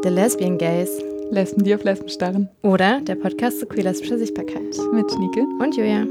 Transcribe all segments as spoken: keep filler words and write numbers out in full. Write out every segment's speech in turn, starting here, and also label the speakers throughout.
Speaker 1: The Lesbian Gays.
Speaker 2: Lesben, die auf Lesben starren.
Speaker 1: Oder der Podcast zu queer-lesbischer Sichtbarkeit.
Speaker 2: Mit Schnieke
Speaker 1: und Julia.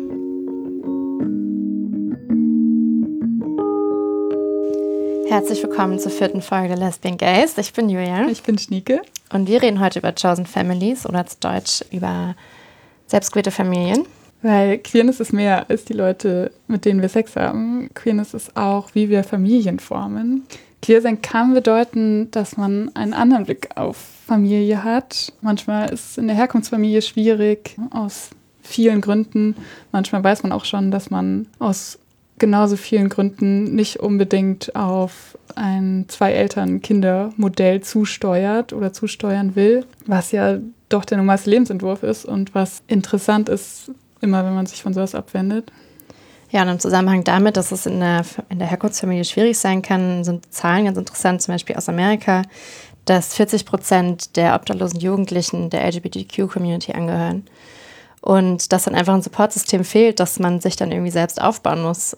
Speaker 1: Herzlich willkommen zur vierten Folge der Lesbian Gays. Ich bin Julia.
Speaker 2: Ich bin Schnieke.
Speaker 1: Und wir reden heute über Chosen Families oder zu Deutsch über selbstgewählte Familien.
Speaker 2: Weil Queerness ist mehr als die Leute, mit denen wir Sex haben. Queerness ist auch, wie wir Familien formen. Queer sein kann bedeuten, dass man einen anderen Blick auf Familie hat. Manchmal ist es in der Herkunftsfamilie schwierig, aus vielen Gründen. Manchmal weiß man auch schon, dass man aus genauso vielen Gründen nicht unbedingt auf ein Zwei-Eltern-Kinder-Modell zusteuert oder zusteuern will, was ja doch der normalste Lebensentwurf ist und was interessant ist, immer wenn man sich von sowas abwendet.
Speaker 1: Ja, und im Zusammenhang damit, dass es in der, in der Herkunftsfamilie schwierig sein kann, sind Zahlen ganz interessant, zum Beispiel aus Amerika, dass vierzig Prozent der obdachlosen Jugendlichen der L G B T Q-Community angehören. Und dass dann einfach ein Supportsystem fehlt, das man sich dann irgendwie selbst aufbauen muss.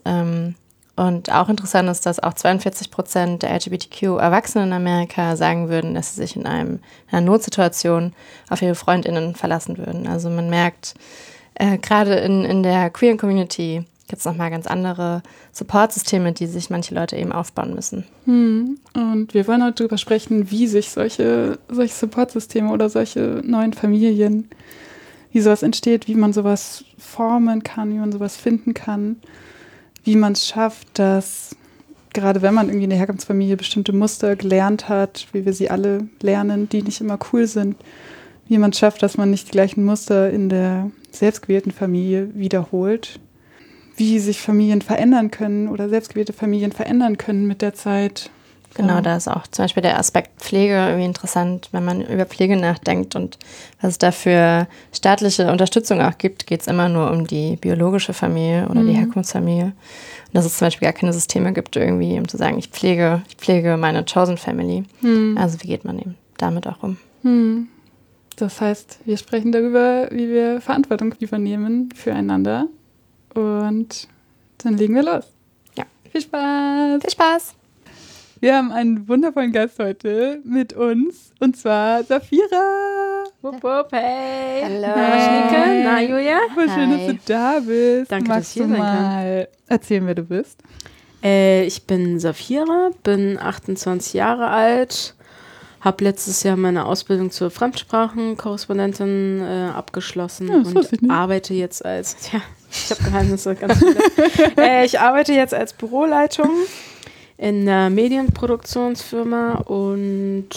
Speaker 1: Und auch interessant ist, dass auch zweiundvierzig Prozent der L G B T Q-Erwachsenen in Amerika sagen würden, dass sie sich in, einem, in einer Notsituation auf ihre FreundInnen verlassen würden. Also man merkt, äh, gerade in, in der queeren Community gibt es nochmal ganz andere Supportsysteme, die sich manche Leute eben aufbauen müssen.
Speaker 2: Hm. Und wir wollen heute darüber sprechen, wie sich solche, solche Supportsysteme oder solche neuen Familien, wie sowas entsteht, wie man sowas formen kann, wie man sowas finden kann, wie man es schafft, dass gerade wenn man irgendwie in der Herkunftsfamilie bestimmte Muster gelernt hat, wie wir sie alle lernen, die nicht immer cool sind, wie man es schafft, dass man nicht die gleichen Muster in der selbstgewählten Familie wiederholt, wie sich Familien verändern können oder selbstgewählte Familien verändern können mit der Zeit.
Speaker 1: Genau, da ist auch zum Beispiel der Aspekt Pflege irgendwie interessant, wenn man über Pflege nachdenkt und was es da für staatliche Unterstützung auch gibt, geht es immer nur um die biologische Familie oder mhm. die Herkunftsfamilie. Und dass es zum Beispiel gar keine Systeme gibt, irgendwie, um zu sagen, ich pflege, ich pflege meine Chosen Family. Mhm. Also wie geht man eben damit auch um?
Speaker 2: Mhm. Das heißt, wir sprechen darüber, wie wir Verantwortung übernehmen füreinander. Und dann legen wir los.
Speaker 1: Ja.
Speaker 2: Viel Spaß.
Speaker 1: Viel Spaß.
Speaker 2: Wir haben einen wundervollen Gast heute mit uns, und zwar Safira.
Speaker 3: Wupp, wupp, hey.
Speaker 1: Hallo.
Speaker 3: Na, Schnieke. Na, Julia.
Speaker 2: Voll schön, dass du da bist.
Speaker 3: Danke,
Speaker 2: Magst
Speaker 3: dass ich hier
Speaker 2: du
Speaker 3: sein
Speaker 2: mal erzählen, wer du bist?
Speaker 3: Äh, ich bin Safira, bin achtundzwanzig Jahre alt, habe letztes Jahr meine Ausbildung zur Fremdsprachenkorrespondentin äh, abgeschlossen
Speaker 2: Ja, das wusste ich
Speaker 3: und
Speaker 2: nicht.
Speaker 3: arbeite jetzt als, ja, ich habe Geheimnisse, ganz viele. äh, ich arbeite jetzt als Büroleitung in einer Medienproduktionsfirma und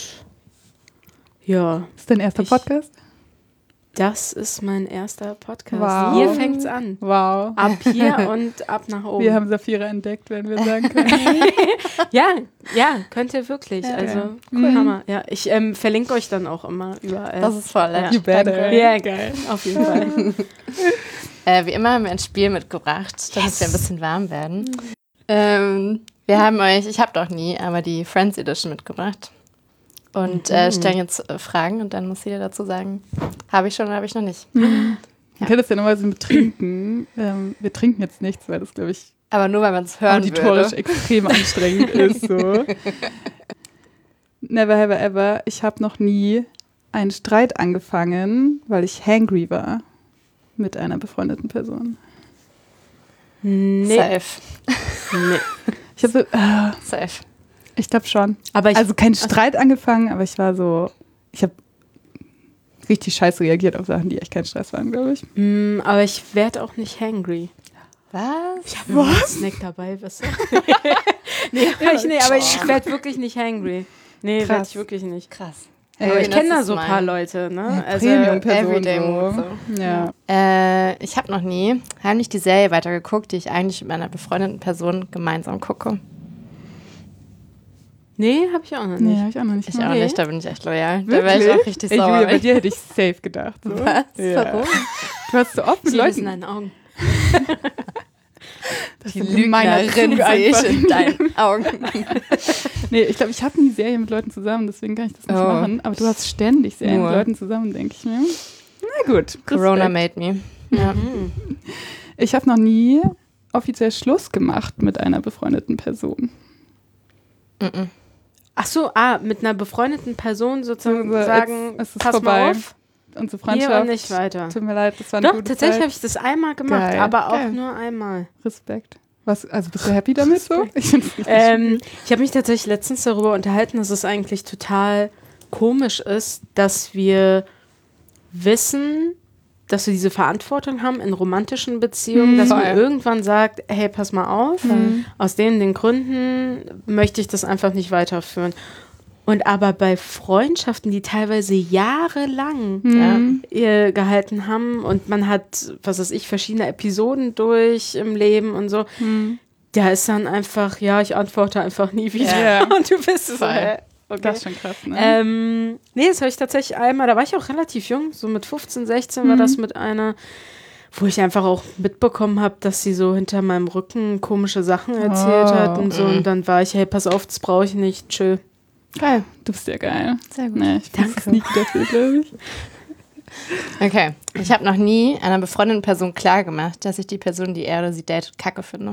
Speaker 3: ja.
Speaker 2: Ist dein erster
Speaker 3: ich,
Speaker 2: Podcast?
Speaker 3: Das ist mein erster Podcast.
Speaker 2: Wow.
Speaker 3: Hier fängt's an.
Speaker 2: Wow.
Speaker 3: Ab hier und ab nach oben.
Speaker 2: Wir haben Safira entdeckt, wenn wir sagen können.
Speaker 3: ja, ja, könnt ihr wirklich.
Speaker 2: Ja,
Speaker 3: also,
Speaker 2: okay.
Speaker 3: cool,
Speaker 2: Mhm.
Speaker 3: Hammer. Ja, ich ähm, verlinke euch dann auch immer überall.
Speaker 1: Das ist voll
Speaker 3: ja.
Speaker 1: nett.
Speaker 2: You better.
Speaker 1: Danke.
Speaker 3: Ja, geil. Auf jeden Fall.
Speaker 1: Äh, wie immer haben wir ein Spiel mitgebracht, damit yes. wir ein bisschen warm werden. Ähm, wir haben euch, ich habe doch nie, aber die Friends Edition mitgebracht. Und mhm. äh, stellen jetzt äh, Fragen und dann muss jeder dazu sagen, habe ich schon oder habe ich noch nicht.
Speaker 2: Mhm. Man kann das ja normalerweise mit trinken. Ähm, wir trinken jetzt nichts, weil das, glaube ich,
Speaker 1: aber nur, weil man es hören
Speaker 2: auditorisch
Speaker 1: würde.
Speaker 2: extrem anstrengend ist. So. Never have I ever. Ich habe noch nie einen Streit angefangen, weil ich hangry war mit einer befreundeten Person.
Speaker 3: Nee.
Speaker 1: Safe.
Speaker 3: Nee.
Speaker 2: Ich habe so, äh,
Speaker 1: Safe.
Speaker 2: ich glaube schon.
Speaker 3: Aber ich,
Speaker 2: Also kein Streit angefangen, aber ich war so, ich habe richtig scheiße reagiert auf Sachen, die echt kein Stress waren, glaube ich.
Speaker 3: mh, aber ich werde auch nicht hangry.
Speaker 1: Was?
Speaker 3: Ich habe einen Snack dabei, was? nee, aber ich, nee, aber ich werde wirklich nicht hangry. Nee, werde ich wirklich nicht.
Speaker 1: Krass.
Speaker 3: Aber
Speaker 2: Ey,
Speaker 3: ich kenne da
Speaker 1: ist
Speaker 3: so ein
Speaker 1: mein-
Speaker 3: paar Leute, ne?
Speaker 2: Ja,
Speaker 3: Also,
Speaker 2: Premium-Person
Speaker 1: Everyday
Speaker 2: so.
Speaker 1: Mood, so.
Speaker 2: Ja.
Speaker 1: Äh, ich habe noch nie heimlich die Serie weitergeguckt, die ich eigentlich mit meiner befreundeten Person gemeinsam gucke.
Speaker 3: nee, habe ich auch noch nicht.
Speaker 2: Nee, hab ich auch noch nicht.
Speaker 1: Ich
Speaker 2: gemacht.
Speaker 1: auch
Speaker 3: Nee.
Speaker 1: nicht, da bin ich echt loyal. Da
Speaker 2: Wirklich?
Speaker 1: wäre ich auch richtig
Speaker 2: Ey,
Speaker 1: sauer.
Speaker 2: Julia, bei
Speaker 1: wenn-
Speaker 2: dir hätte ich safe gedacht. So.
Speaker 1: Was?
Speaker 2: Ja.
Speaker 1: Warum?
Speaker 2: Du hast so oft mit
Speaker 3: Sie wissen
Speaker 2: Leuten.
Speaker 3: deine Augen.
Speaker 2: Das
Speaker 1: Die
Speaker 2: ist ein gemeiner
Speaker 1: Lügnerin
Speaker 2: Zug
Speaker 1: sehe ich
Speaker 2: einfach.
Speaker 1: in deinen Augen.
Speaker 2: Nee, ich glaube, ich habe nie Serien mit Leuten zusammen, deswegen kann ich das nicht
Speaker 1: Oh.
Speaker 2: machen. Aber du hast ständig Serien
Speaker 1: Nur.
Speaker 2: mit Leuten zusammen, denke ich mir. Na gut.
Speaker 1: Corona
Speaker 2: Respekt.
Speaker 1: made me. Ja.
Speaker 3: Mhm.
Speaker 2: Ich habe noch nie offiziell Schluss gemacht mit einer befreundeten Person.
Speaker 1: Mhm.
Speaker 3: Ach so, ah, mit einer befreundeten Person sozusagen
Speaker 2: So,
Speaker 3: sagen,
Speaker 2: es, es ist
Speaker 3: pass
Speaker 2: vorbei.
Speaker 3: mal auf,
Speaker 2: Unsere
Speaker 3: hier
Speaker 2: Freundschaft.
Speaker 3: und nicht weiter.
Speaker 2: Tut mir leid, das war eine
Speaker 3: Doch,
Speaker 2: gute
Speaker 3: tatsächlich
Speaker 2: Zeit.
Speaker 3: habe ich das einmal gemacht,
Speaker 2: Geil.
Speaker 3: aber auch
Speaker 2: Geil.
Speaker 3: nur einmal.
Speaker 2: Respekt. Was, also bist du happy damit so? Ich finde es richtig
Speaker 3: Ähm, ich habe mich tatsächlich letztens darüber unterhalten, dass es eigentlich total komisch ist, dass wir wissen, dass wir diese Verantwortung haben in romantischen Beziehungen,
Speaker 2: Mhm.
Speaker 3: dass man
Speaker 1: Voll.
Speaker 3: irgendwann sagt, hey, pass mal auf,
Speaker 2: Mhm.
Speaker 3: aus den, den Gründen möchte ich das einfach nicht weiterführen. Und aber bei Freundschaften, die teilweise jahrelang
Speaker 2: Mhm.
Speaker 3: äh, gehalten haben und man hat, was weiß ich, verschiedene Episoden durch im Leben und so,
Speaker 2: Mhm.
Speaker 3: da ist dann einfach, ja, ich antworte einfach nie wieder.
Speaker 2: Ja.
Speaker 3: Und du bist so,
Speaker 1: Voll.
Speaker 3: hä? Okay.
Speaker 2: Das ist schon krass, ne?
Speaker 3: Ähm, nee, das habe ich tatsächlich einmal, da war ich auch relativ jung, so mit fünfzehn, sechzehn war
Speaker 2: Mhm.
Speaker 3: das mit einer, wo ich einfach auch mitbekommen habe, dass sie so hinter meinem Rücken komische Sachen erzählt
Speaker 2: Oh.
Speaker 3: hat und so.
Speaker 1: Mhm.
Speaker 3: Und dann war ich, hey, pass auf, das brauche ich nicht, chill.
Speaker 2: Geil. Du bist ja geil.
Speaker 1: Sehr gut.
Speaker 2: Nee, ich weiß es
Speaker 3: Danke.
Speaker 2: nie dafür, glaube ich.
Speaker 1: Okay. Ich habe noch nie einer befreundeten Person klargemacht, dass ich die Person, die er oder sie datet, kacke finde.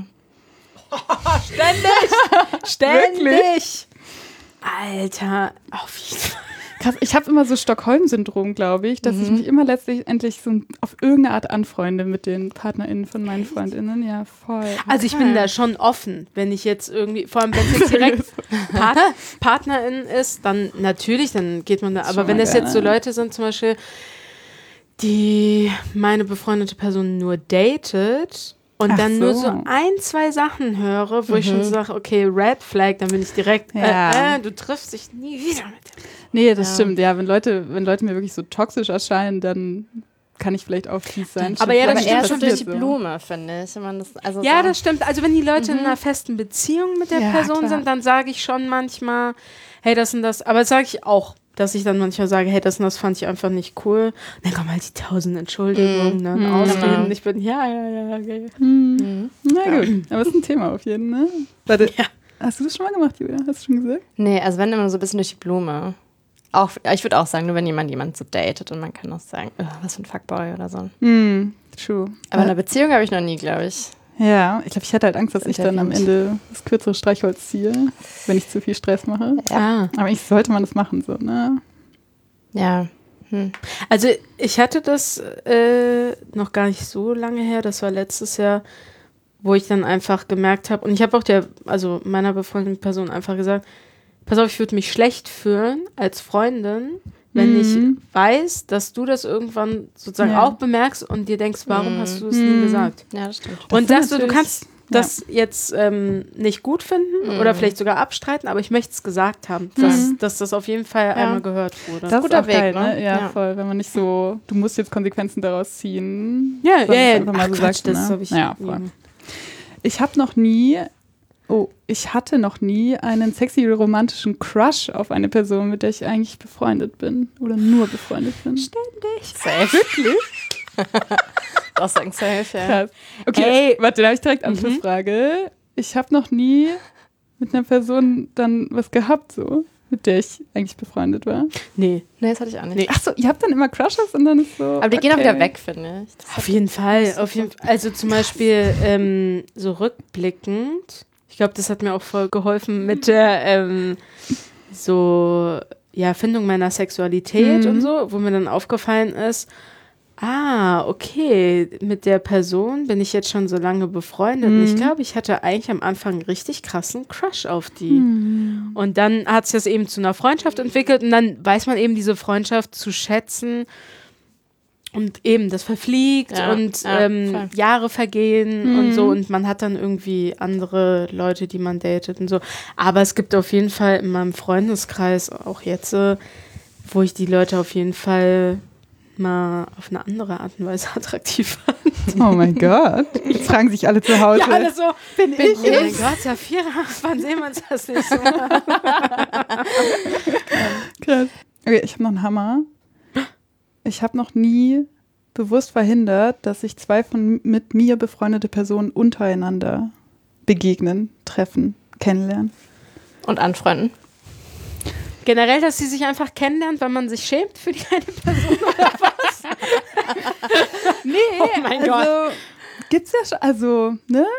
Speaker 3: Ständig! Ständig! Alter, auf jeden Fall.
Speaker 2: Krass, ich habe immer so Stockholm-Syndrom, glaube ich, dass ich mich immer letztlich endlich so auf irgendeine Art anfreunde mit den PartnerInnen von meinen FreundInnen. Ja, voll.
Speaker 3: Also ich bin da schon offen, wenn ich jetzt irgendwie, vor allem wenn es jetzt direkt Part Partnerin ist, dann natürlich, dann geht man da.
Speaker 2: Schon
Speaker 3: Aber wenn
Speaker 2: mal
Speaker 3: das jetzt so
Speaker 2: geil.
Speaker 3: Leute sind, zum Beispiel, die meine befreundete Person nur datet und
Speaker 2: Ach
Speaker 3: dann nur
Speaker 2: so.
Speaker 3: so ein, zwei Sachen höre, wo ich schon sage, okay, Red Flag, dann bin ich direkt,
Speaker 2: Ja.
Speaker 3: äh, äh, du triffst dich nie wieder mit dem.
Speaker 2: Nee, das
Speaker 1: Ja.
Speaker 2: stimmt. Ja, wenn Leute, wenn Leute mir wirklich so toxisch erscheinen, dann kann ich vielleicht auch fies sein.
Speaker 3: Aber ja, das
Speaker 1: Aber
Speaker 3: stimmt
Speaker 1: eher
Speaker 3: schon
Speaker 1: so durch die
Speaker 3: so.
Speaker 1: Blume, finde ich. Wenn man das, also
Speaker 3: Ja,
Speaker 1: so,
Speaker 3: das stimmt. Also wenn die Leute in einer festen Beziehung mit der
Speaker 2: Ja,
Speaker 3: Person
Speaker 2: klar.
Speaker 3: sind, dann sage ich schon manchmal, hey, das und das. Aber das sage ich auch, dass ich dann manchmal sage, hey, das und das fand ich einfach nicht cool. Und dann kommen halt die tausend Entschuldigungen, ne, und
Speaker 2: Mhm.
Speaker 3: Ausreden.
Speaker 1: Genau.
Speaker 3: Ich bin, ja, ja, ja, okay.
Speaker 2: Hm. Na gut, aber es ist ein Thema auf jeden Fall. Ne? Warte,
Speaker 3: Ja.
Speaker 2: hast du das schon mal gemacht, Julia? Hast du schon gesagt?
Speaker 1: Nee, also wenn immer so ein bisschen durch die Blume. Auch, ich würde auch sagen, nur wenn jemand jemand so datet und man kann auch sagen, "Ugh, was für ein Fuckboy oder so.
Speaker 2: Hm, true.
Speaker 1: Aber eine Beziehung habe ich noch nie, glaube ich.
Speaker 2: Ja, ich glaube, ich hatte halt Angst, dass ich dann am
Speaker 1: Interviewt.
Speaker 2: Ende das kürzere Streichholz ziehe, wenn ich zu viel Stress mache.
Speaker 3: Ah.
Speaker 2: Aber ich sollte man das machen, so, ne?
Speaker 1: Ja. Hm.
Speaker 3: Also ich hatte das äh, noch gar nicht so lange her, das war letztes Jahr, wo ich dann einfach gemerkt habe, und ich habe auch der, also meiner befreundeten Person einfach gesagt, pass auf, ich würde mich schlecht fühlen als Freundin, wenn
Speaker 2: Mhm.
Speaker 3: ich weiß, dass du das irgendwann sozusagen
Speaker 2: Ja.
Speaker 3: auch bemerkst und dir denkst, warum
Speaker 1: Mhm.
Speaker 3: hast du es
Speaker 2: Mhm.
Speaker 3: nie gesagt?
Speaker 1: Ja, das stimmt.
Speaker 3: Und
Speaker 2: ist
Speaker 3: sagst du, du
Speaker 2: natürlich-
Speaker 3: kannst das jetzt ähm, nicht gut finden
Speaker 1: Mhm.
Speaker 3: oder vielleicht sogar abstreiten, aber ich möchte es gesagt haben, dass,
Speaker 2: Mhm.
Speaker 3: dass das auf jeden Fall einmal gehört wurde.
Speaker 2: Das
Speaker 1: guter
Speaker 2: ist auch geil,
Speaker 1: Weg,
Speaker 2: ne?
Speaker 1: ne?
Speaker 2: Ja,
Speaker 1: Ja.
Speaker 2: voll. Wenn man nicht so, du musst jetzt Konsequenzen daraus ziehen.
Speaker 3: ja,
Speaker 2: sondern
Speaker 3: ja,
Speaker 2: es
Speaker 3: ja.
Speaker 2: einfach mal
Speaker 3: Ach,
Speaker 2: so
Speaker 3: Quatsch,
Speaker 2: sagt,
Speaker 3: das
Speaker 2: ne?
Speaker 3: habe ich
Speaker 2: Ja, voll.
Speaker 3: nie.
Speaker 2: Ich habe noch nie, oh, ich hatte noch nie einen sexy romantischen Crush auf eine Person, mit der ich eigentlich befreundet bin oder nur befreundet bin.
Speaker 1: Safe. Wirklich? Auch sagen safe, ja.
Speaker 2: Krass. Okay,
Speaker 3: Ey.
Speaker 2: warte, da habe ich direkt Anschlussfrage. Ich habe noch nie mit einer Person dann was gehabt, so, mit der ich eigentlich befreundet war.
Speaker 3: Nee.
Speaker 1: Nee, das hatte ich auch nicht.
Speaker 3: Nee.
Speaker 2: Ach so, ihr habt dann immer Crushes und dann ist so.
Speaker 1: Aber die gehen auch
Speaker 2: okay.
Speaker 1: wieder weg, finde ich. Das
Speaker 3: Auf jeden Fall, auf jeden Fall. Also zum Beispiel ähm, so rückblickend, ich glaube, das hat mir auch voll geholfen mit der ähm, so, ja, Findung meiner Sexualität
Speaker 2: Mhm.
Speaker 3: und so, wo mir dann aufgefallen ist, ah, okay, mit der Person bin ich jetzt schon so lange befreundet. Und ich
Speaker 2: Mhm.
Speaker 3: glaube, ich hatte eigentlich am Anfang einen richtig krassen Crush auf die.
Speaker 2: Mhm.
Speaker 3: Und dann hat sich das eben zu einer Freundschaft entwickelt und dann weiß man eben diese Freundschaft zu schätzen. Und eben, das verfliegt
Speaker 1: Ja,
Speaker 3: und
Speaker 1: ja,
Speaker 3: ähm,
Speaker 1: voll.
Speaker 3: Jahre vergehen
Speaker 2: Mhm.
Speaker 3: und so. Und man hat dann irgendwie andere Leute, die man datet und so. Aber es gibt auf jeden Fall in meinem Freundeskreis, auch jetzt, äh, wo ich die Leute auf jeden Fall mal auf eine andere Art und Weise attraktiv fand.
Speaker 2: Oh mein Gott. Jetzt fragen sich alle zu Hause.
Speaker 3: Ja, alle so,
Speaker 2: bin ich
Speaker 3: oh mein Gott, Safira, wann sehen wir uns das nächste Mal?
Speaker 2: Krass. Okay, ich habe noch einen Hammer. Ich habe noch nie bewusst verhindert, dass sich zwei von mit mir befreundete Personen untereinander begegnen, treffen, kennenlernen.
Speaker 1: Und anfreunden.
Speaker 3: Generell, dass sie sich einfach kennenlernt, weil man sich schämt für die eine Person oder was?
Speaker 2: Nee,
Speaker 3: Oh mein
Speaker 2: also gibt's ja schon, also, ne?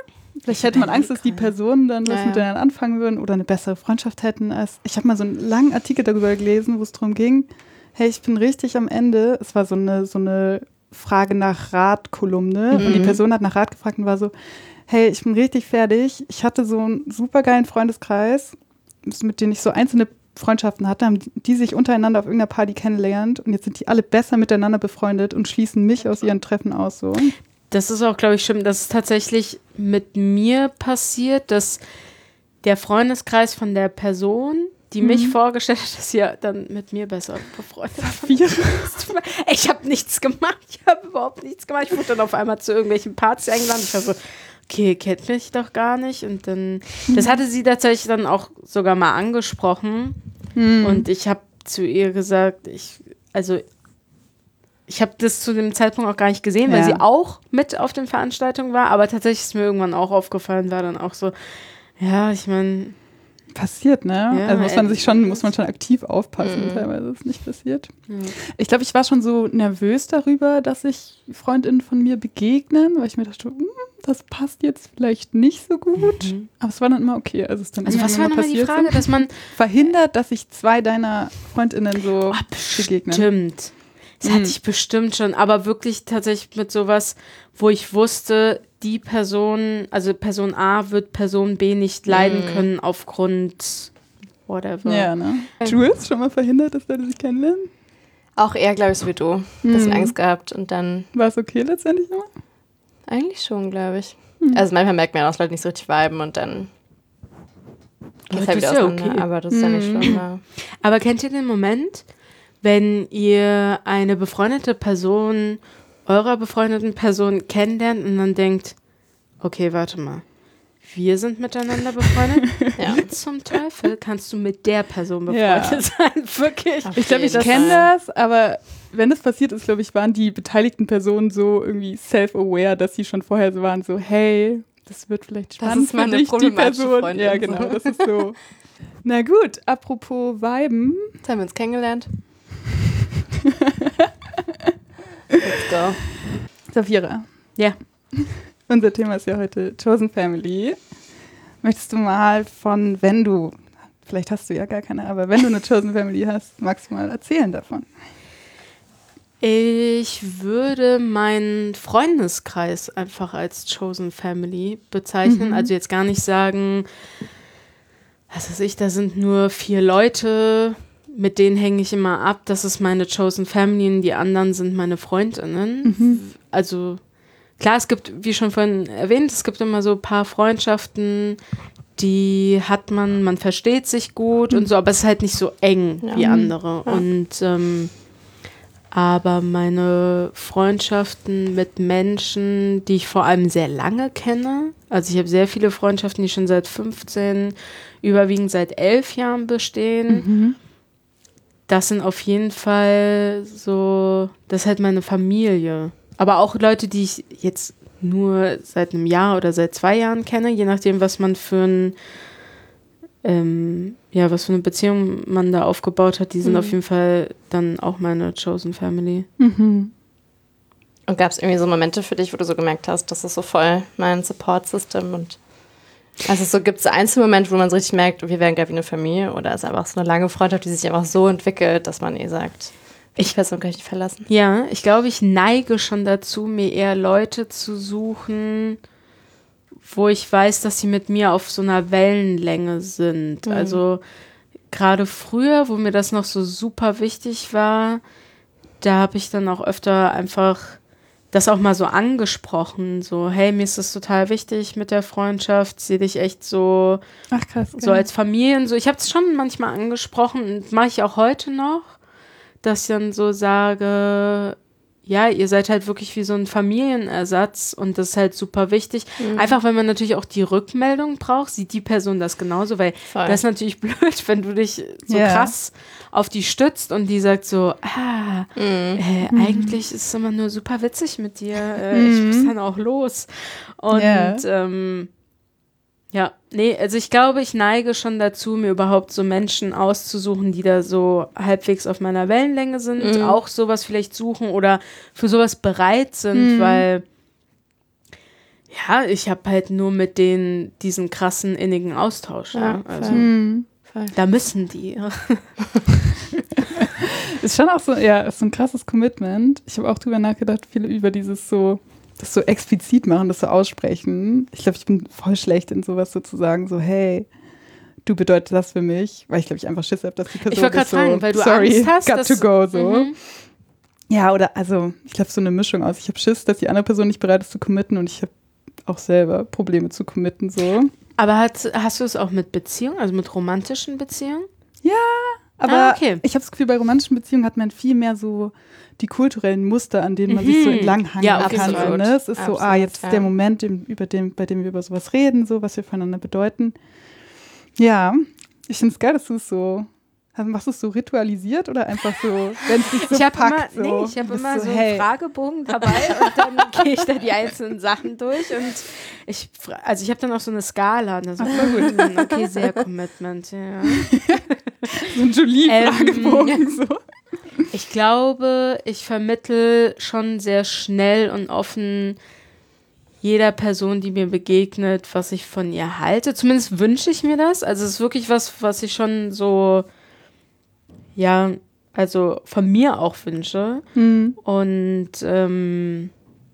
Speaker 2: Vielleicht hätte man Angst, dass die Personen dann was
Speaker 1: ja, ja.
Speaker 2: miteinander anfangen würden oder eine bessere Freundschaft hätten. Als ich habe mal so einen langen Artikel darüber gelesen, wo es darum ging, hey, ich bin richtig am Ende. Es war so eine, so eine Frage nach Rat-Kolumne.
Speaker 1: Mhm.
Speaker 2: Und die Person hat nach Rat gefragt und war so, hey, ich bin richtig fertig. Ich hatte so einen supergeilen Freundeskreis, mit denen ich so einzelne Freundschaften hatte, haben die sich untereinander auf irgendeiner Party kennengelernt und jetzt sind die alle besser miteinander befreundet und schließen mich aus ihren Treffen aus. So.
Speaker 3: Das ist auch, glaube ich, schlimm, dass es tatsächlich mit mir passiert, dass der Freundeskreis von der Person, die mhm. mich vorgestellt hat, dass sie ja dann mit mir besser befreundet ist. Ich habe nichts gemacht, ich habe überhaupt nichts gemacht. Ich wurde dann auf einmal zu irgendwelchen Partys eingeladen. Ich war so, okay, kennt mich doch gar nicht. Und dann, das hatte sie tatsächlich dann auch sogar mal angesprochen. Mhm. Und ich habe zu ihr gesagt, ich, also ich habe das zu dem Zeitpunkt auch gar nicht gesehen, weil ja. sie auch mit auf den Veranstaltungen war. Aber tatsächlich ist mir irgendwann auch aufgefallen, war dann auch so, ja, ich meine,
Speaker 2: passiert, ne? Ja, also muss man sich schon, muss man schon aktiv aufpassen, mhm. teilweise ist es nicht passiert. Mhm. Ich glaube, ich war schon so nervös darüber, dass sich Freundinnen von mir begegnen, weil ich mir dachte, das passt jetzt vielleicht nicht so gut. Mhm. Aber es war dann immer okay. Also, es dann
Speaker 3: also was war nochmal die Frage,
Speaker 2: sind,
Speaker 3: dass man
Speaker 2: verhindert, dass sich zwei deiner Freundinnen so oh, begegnen?
Speaker 3: Stimmt. Das hatte ich bestimmt schon, aber wirklich tatsächlich mit sowas, wo ich wusste, die Person, also Person A wird Person B nicht leiden mm. können aufgrund whatever.
Speaker 2: Ja, ne? Jules, schon mal verhindert, dass Leute sich kennenlernen?
Speaker 1: Auch eher, glaube ich, so wie du. Ein bisschen mm. Angst gehabt und dann...
Speaker 2: War es okay letztendlich immer?
Speaker 1: Eigentlich schon, glaube ich. Mm. Also manchmal merkt man auch, dass Leute nicht so richtig viben und dann geht es halt wieder auseinander, okay. Aber das ist mm. ja nicht schlimm. Ja.
Speaker 3: Aber kennt ihr den Moment, wenn ihr eine befreundete Person eurer befreundeten Person kennenlernt und dann denkt, okay, warte mal, wir sind miteinander befreundet? Ja. Wie zum Teufel kannst du mit der Person befreundet ja. sein? Wirklich.
Speaker 2: Ich glaube, ich kenne das, aber wenn das passiert ist, glaube ich, waren die beteiligten Personen so irgendwie self-aware, dass sie schon vorher so waren, so, hey, das wird vielleicht spannend
Speaker 1: das ist meine
Speaker 2: für dich, die Person.
Speaker 1: Freundin.
Speaker 2: Ja, genau, das ist so. Na gut, apropos Viben.
Speaker 1: Jetzt haben wir uns kennengelernt. Let's go.
Speaker 2: Safira.
Speaker 3: Ja.
Speaker 2: Unser Thema ist ja heute Chosen Family. Möchtest du mal von, wenn du, vielleicht hast du ja gar keine, aber wenn du eine Chosen Family hast, magst du mal erzählen davon?
Speaker 3: Ich würde meinen Freundeskreis einfach als Chosen Family bezeichnen. Mhm. Also jetzt gar nicht sagen, was weiß ich, da sind nur vier Leute, mit denen hänge ich immer ab, das ist meine Chosen Family und die anderen sind meine Freundinnen. Mhm. Also klar, es gibt, wie schon vorhin erwähnt, es gibt immer so ein paar Freundschaften, die hat man, man versteht sich gut mhm. und so, aber es ist halt nicht so eng ja. wie andere. Ja. Und ähm, aber meine Freundschaften mit Menschen, die ich vor allem sehr lange kenne, also ich habe sehr viele Freundschaften, die schon seit fünfzehn, überwiegend seit elf Jahren bestehen. Mhm. Das sind auf jeden Fall so, das ist halt meine Familie. Aber auch Leute, die ich jetzt nur seit einem Jahr oder seit zwei Jahren kenne, je nachdem, was man für ein, ähm, ja, was für eine Beziehung man da aufgebaut hat, die sind mhm. auf jeden Fall dann auch meine Chosen Family.
Speaker 1: Mhm. Und gab es irgendwie so Momente für dich, wo du so gemerkt hast, das ist so voll mein Support-System und also so gibt es Einzelmomente, wo man so richtig merkt, wir werden gerade wie eine Familie oder ist einfach so eine lange Freundschaft, die sich einfach so entwickelt, dass man eh sagt, ich Person kann ich nicht verlassen.
Speaker 3: Ja, ich glaube, ich neige schon dazu, mir eher Leute zu suchen, wo ich weiß, dass sie mit mir auf so einer Wellenlänge sind. Mhm. Also gerade früher, wo mir das noch so super wichtig war, da habe ich dann auch öfter einfach das auch mal so angesprochen, so, hey, mir ist das total wichtig mit der Freundschaft, sehe dich echt so,
Speaker 2: Ach, krass,
Speaker 3: so als Familien, so, ich habe es schon manchmal angesprochen und mache ich auch heute noch, dass ich dann so sage, ja, ihr seid halt wirklich wie so ein Familienersatz und das ist halt super wichtig. Mhm. Einfach, weil man natürlich auch die Rückmeldung braucht, sieht die Person das genauso, weil Voll. Das ist natürlich blöd, wenn du dich so yeah. krass auf die stützt und die sagt so, ah, mhm. äh, mhm. eigentlich ist es immer nur super witzig mit dir, äh, mhm. ich muss dann auch los. Und yeah. ähm, ja, nee, also ich glaube, ich neige schon dazu, mir überhaupt so Menschen auszusuchen, die da so halbwegs auf meiner Wellenlänge sind, mhm. auch sowas vielleicht suchen oder für sowas bereit sind, mhm. weil Ja, ich habe halt nur mit denen diesen krassen, innigen Austausch. Ja,
Speaker 1: Ja,
Speaker 3: also,
Speaker 1: voll.
Speaker 2: Mhm.
Speaker 3: da müssen die.
Speaker 2: Ist schon auch so, ja, ist so ein krasses Commitment. Ich habe auch drüber nachgedacht, viele über dieses so, das so explizit machen, das so aussprechen. Ich glaube, ich bin voll schlecht in sowas sozusagen, so, hey, du bedeutest das für mich, weil ich glaube, ich einfach Schiss habe, dass die Person
Speaker 3: Ich wollte gerade
Speaker 2: so,
Speaker 3: fragen, weil du
Speaker 2: sorry,
Speaker 3: Angst hast,
Speaker 2: got
Speaker 3: dass,
Speaker 2: to go, so.
Speaker 3: Mhm.
Speaker 2: Ja, oder also, ich glaube, so eine Mischung aus. Ich habe Schiss, dass die andere Person nicht bereit ist zu committen und ich habe auch selber Probleme zu committen, so.
Speaker 3: Aber hat, hast du es auch mit Beziehungen, also mit romantischen Beziehungen?
Speaker 2: Aber
Speaker 3: Ah, okay.
Speaker 2: ich habe das Gefühl, bei romantischen Beziehungen hat man viel mehr so die kulturellen Muster, an denen man sich so
Speaker 3: Mhm.
Speaker 2: entlanghangeln
Speaker 3: Ja, okay,
Speaker 2: kann.
Speaker 3: so
Speaker 2: So,
Speaker 3: gut.
Speaker 2: ne? Es ist so, ah,
Speaker 1: Absolut,
Speaker 2: jetzt ist
Speaker 1: ja.
Speaker 2: der Moment, dem, über dem, bei dem wir über sowas reden, so, was wir voneinander bedeuten. Ja, ich finde es geil, dass du es so, also machst du es so ritualisiert oder einfach so, wenn es dich so
Speaker 3: Ich habe
Speaker 2: packt?
Speaker 3: immer,
Speaker 2: so,
Speaker 3: nee, ich hab
Speaker 2: du bist
Speaker 3: immer so,
Speaker 2: hey.
Speaker 3: einen Fragebogen dabei und dann gehe ich da die einzelnen Sachen durch und ich, fra- also ich habe dann auch so eine Skala. Und dann so, hm, okay, sehr Commitment, ja.
Speaker 2: So ein Jolie-Fragebogen.
Speaker 3: Ähm,
Speaker 2: so.
Speaker 3: Ich glaube, ich vermittel schon sehr schnell und offen jeder Person, die mir begegnet, was ich von ihr halte. Zumindest wünsche ich mir das. Also es ist wirklich was, was ich schon so, ja, also von mir auch wünsche.
Speaker 2: Hm.
Speaker 3: Und ähm,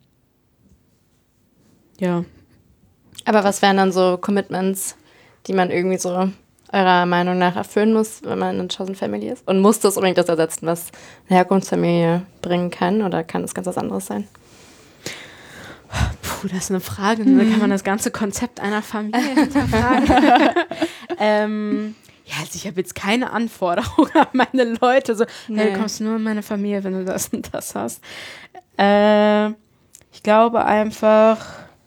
Speaker 3: ja.
Speaker 1: Aber was wären dann so Commitments, die man irgendwie so eurer Meinung nach erfüllen muss, wenn man in einer Chosen Family ist? Und muss das unbedingt das ersetzen, was eine Herkunftsfamilie bringen kann? Oder kann es ganz was anderes sein?
Speaker 3: Puh, das ist eine Frage. Da kann man das ganze Konzept einer Familie hinterfragen. ähm, ja, also ich habe jetzt keine Anforderung an meine Leute. So,
Speaker 1: Nee.
Speaker 3: hey, du kommst nur in meine Familie, wenn du das und das hast. Äh, ich glaube einfach,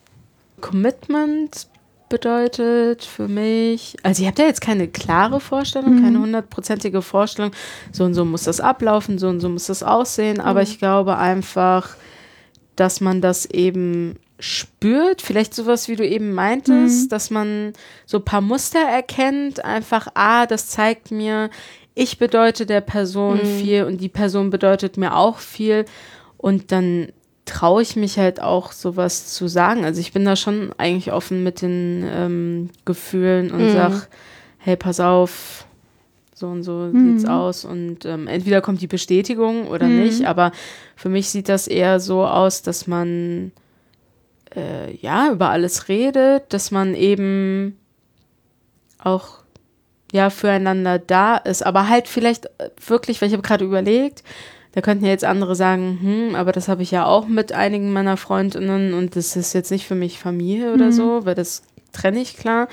Speaker 3: Commitment bedeutet für mich, also ich habe da jetzt keine klare Vorstellung,
Speaker 2: Mhm.
Speaker 3: keine hundertprozentige Vorstellung, so und so muss das ablaufen, so und so muss das aussehen, aber ich glaube einfach, dass man das eben spürt, vielleicht sowas, wie du eben meintest,
Speaker 2: Mhm.
Speaker 3: dass man so ein paar Muster erkennt, einfach, ah, das zeigt mir, ich bedeute der Person
Speaker 1: Mhm.
Speaker 3: viel und die Person bedeutet mir auch viel und dann traue ich mich halt auch sowas zu sagen. Also ich bin da schon eigentlich offen mit den ähm, Gefühlen und
Speaker 1: Mhm.
Speaker 3: sag, hey, pass auf, so und so
Speaker 2: Mhm.
Speaker 3: sieht's aus und ähm, entweder kommt die Bestätigung oder
Speaker 2: Mhm.
Speaker 3: nicht, aber für mich sieht das eher so aus, dass man äh, ja über alles redet, dass man eben auch ja füreinander da ist, aber halt vielleicht äh, wirklich, weil ich habe gerade überlegt, da könnten ja jetzt andere sagen, hm, aber das habe ich ja auch mit einigen meiner Freundinnen und das ist jetzt nicht für mich Familie oder
Speaker 2: Mhm.
Speaker 3: so, weil das trenne ich klar.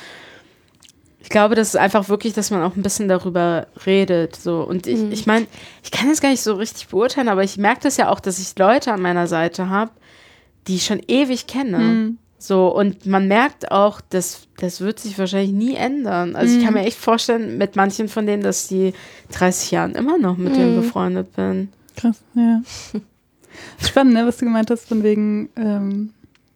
Speaker 3: Ich glaube, das ist einfach wirklich, dass man auch ein bisschen darüber redet. So. Und ich,
Speaker 1: Mhm.
Speaker 3: ich meine, ich kann das gar nicht so richtig beurteilen, aber ich merke das ja auch, dass ich Leute an meiner Seite habe, die ich schon ewig kenne.
Speaker 2: Mhm.
Speaker 3: So, und man merkt auch, dass das wird sich wahrscheinlich nie ändern. Also ich kann
Speaker 2: Mhm.
Speaker 3: mir echt vorstellen, mit manchen von denen, dass die dreißig Jahren immer noch mit denen
Speaker 1: Mhm.
Speaker 3: befreundet bin.
Speaker 2: Krass, ja. Spannend, ne, was du gemeint hast, von wegen, ähm,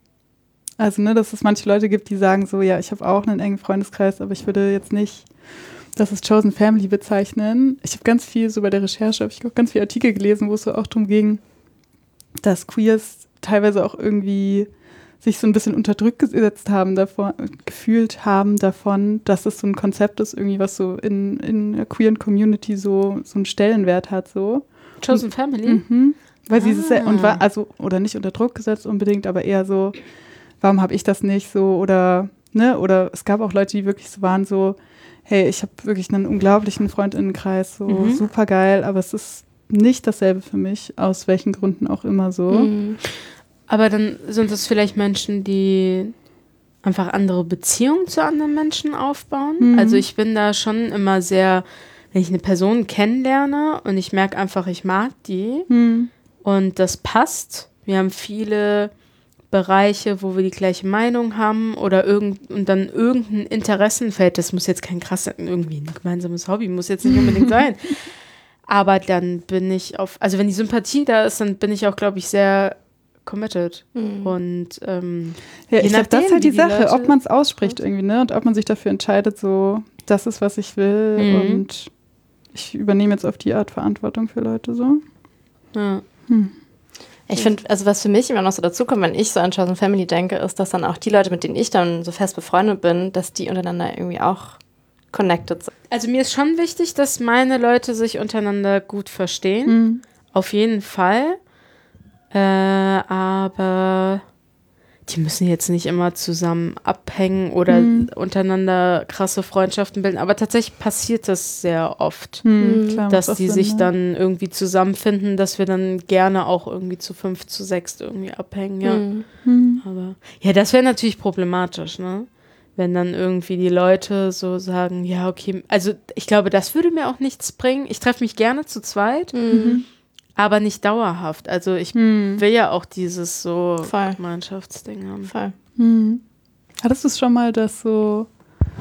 Speaker 2: also, ne, dass es manche Leute gibt, die sagen so, ja, ich habe auch einen engen Freundeskreis, aber ich würde jetzt nicht das als Chosen Family bezeichnen. Ich habe ganz viel, so bei der Recherche, habe ich auch ganz viele Artikel gelesen, wo es so auch darum ging, dass Queers teilweise auch irgendwie sich so ein bisschen unter Druck gesetzt haben davor, gefühlt haben davon, dass es so ein Konzept ist, irgendwie, was so in, in der queeren Community so, so einen Stellenwert hat, so.
Speaker 3: Chosen Family?
Speaker 2: Mhm. Weil sie es
Speaker 3: Ah.
Speaker 2: und war, also, oder nicht unter Druck gesetzt unbedingt, aber eher so, warum habe ich das nicht so, oder, ne, oder es gab auch Leute, die wirklich so waren, so, hey, ich habe wirklich einen unglaublichen Freundinnenkreis, so
Speaker 3: Mhm.
Speaker 2: super geil, aber es ist nicht dasselbe für mich, aus welchen Gründen auch immer so.
Speaker 1: Mhm.
Speaker 3: Aber dann sind es vielleicht Menschen, die einfach andere Beziehungen zu anderen Menschen aufbauen.
Speaker 2: Mhm.
Speaker 3: Also ich bin da schon immer sehr, wenn ich eine Person kennenlerne und ich merke einfach, ich mag die
Speaker 2: Hm.
Speaker 3: und das passt. Wir haben viele Bereiche, wo wir die gleiche Meinung haben oder irgend und dann irgendein Interessenfeld, das muss jetzt kein krasses, irgendwie ein gemeinsames Hobby, muss jetzt nicht unbedingt sein. Aber dann bin ich auf, also wenn die Sympathie da ist, dann bin ich auch, glaube ich, sehr committed.
Speaker 1: Mhm.
Speaker 3: Und ähm,
Speaker 2: Ja,
Speaker 3: Je
Speaker 2: ich glaube, das ist
Speaker 3: nachdem,
Speaker 2: halt
Speaker 3: wie
Speaker 2: die
Speaker 3: die
Speaker 2: Sache,
Speaker 3: Leute-
Speaker 2: ob man es ausspricht irgendwie, ne, und ob man sich dafür entscheidet, so, das ist, was ich will
Speaker 3: Mhm.
Speaker 2: und ich übernehme jetzt auf die Art Verantwortung für Leute, so.
Speaker 3: ja.
Speaker 2: Hm.
Speaker 1: Ich finde, also was für mich immer noch so dazukommt, wenn ich so an Chosen Family denke, ist, dass dann auch die Leute, mit denen ich dann so fest befreundet bin, dass die untereinander irgendwie auch connected sind.
Speaker 3: Also mir ist schon wichtig, dass meine Leute sich untereinander gut verstehen.
Speaker 2: Mhm.
Speaker 3: Auf jeden Fall. Äh, aber die müssen jetzt nicht immer zusammen abhängen oder
Speaker 2: Mhm.
Speaker 3: untereinander krasse Freundschaften bilden. Aber tatsächlich passiert das sehr oft,
Speaker 2: Mhm, klar,
Speaker 3: dass
Speaker 2: macht
Speaker 3: die
Speaker 2: auch
Speaker 3: sich
Speaker 2: Sinn, ne?
Speaker 3: dann irgendwie zusammenfinden, dass wir dann gerne auch irgendwie zu fünf, zu sechs irgendwie abhängen. Ja,
Speaker 1: Mhm.
Speaker 2: Mhm.
Speaker 3: aber ja, das wäre natürlich problematisch, ne? Wenn dann irgendwie die Leute so sagen, ja, okay, also ich glaube, das würde mir auch nichts bringen. Ich treffe mich gerne zu zweit,
Speaker 1: Mhm.
Speaker 3: aber nicht dauerhaft. Also ich
Speaker 2: Mhm.
Speaker 3: will ja auch dieses so
Speaker 1: Voll.
Speaker 3: Gemeinschaftsding haben.
Speaker 1: Voll.
Speaker 2: Mhm. Hattest du es schon mal, dass so,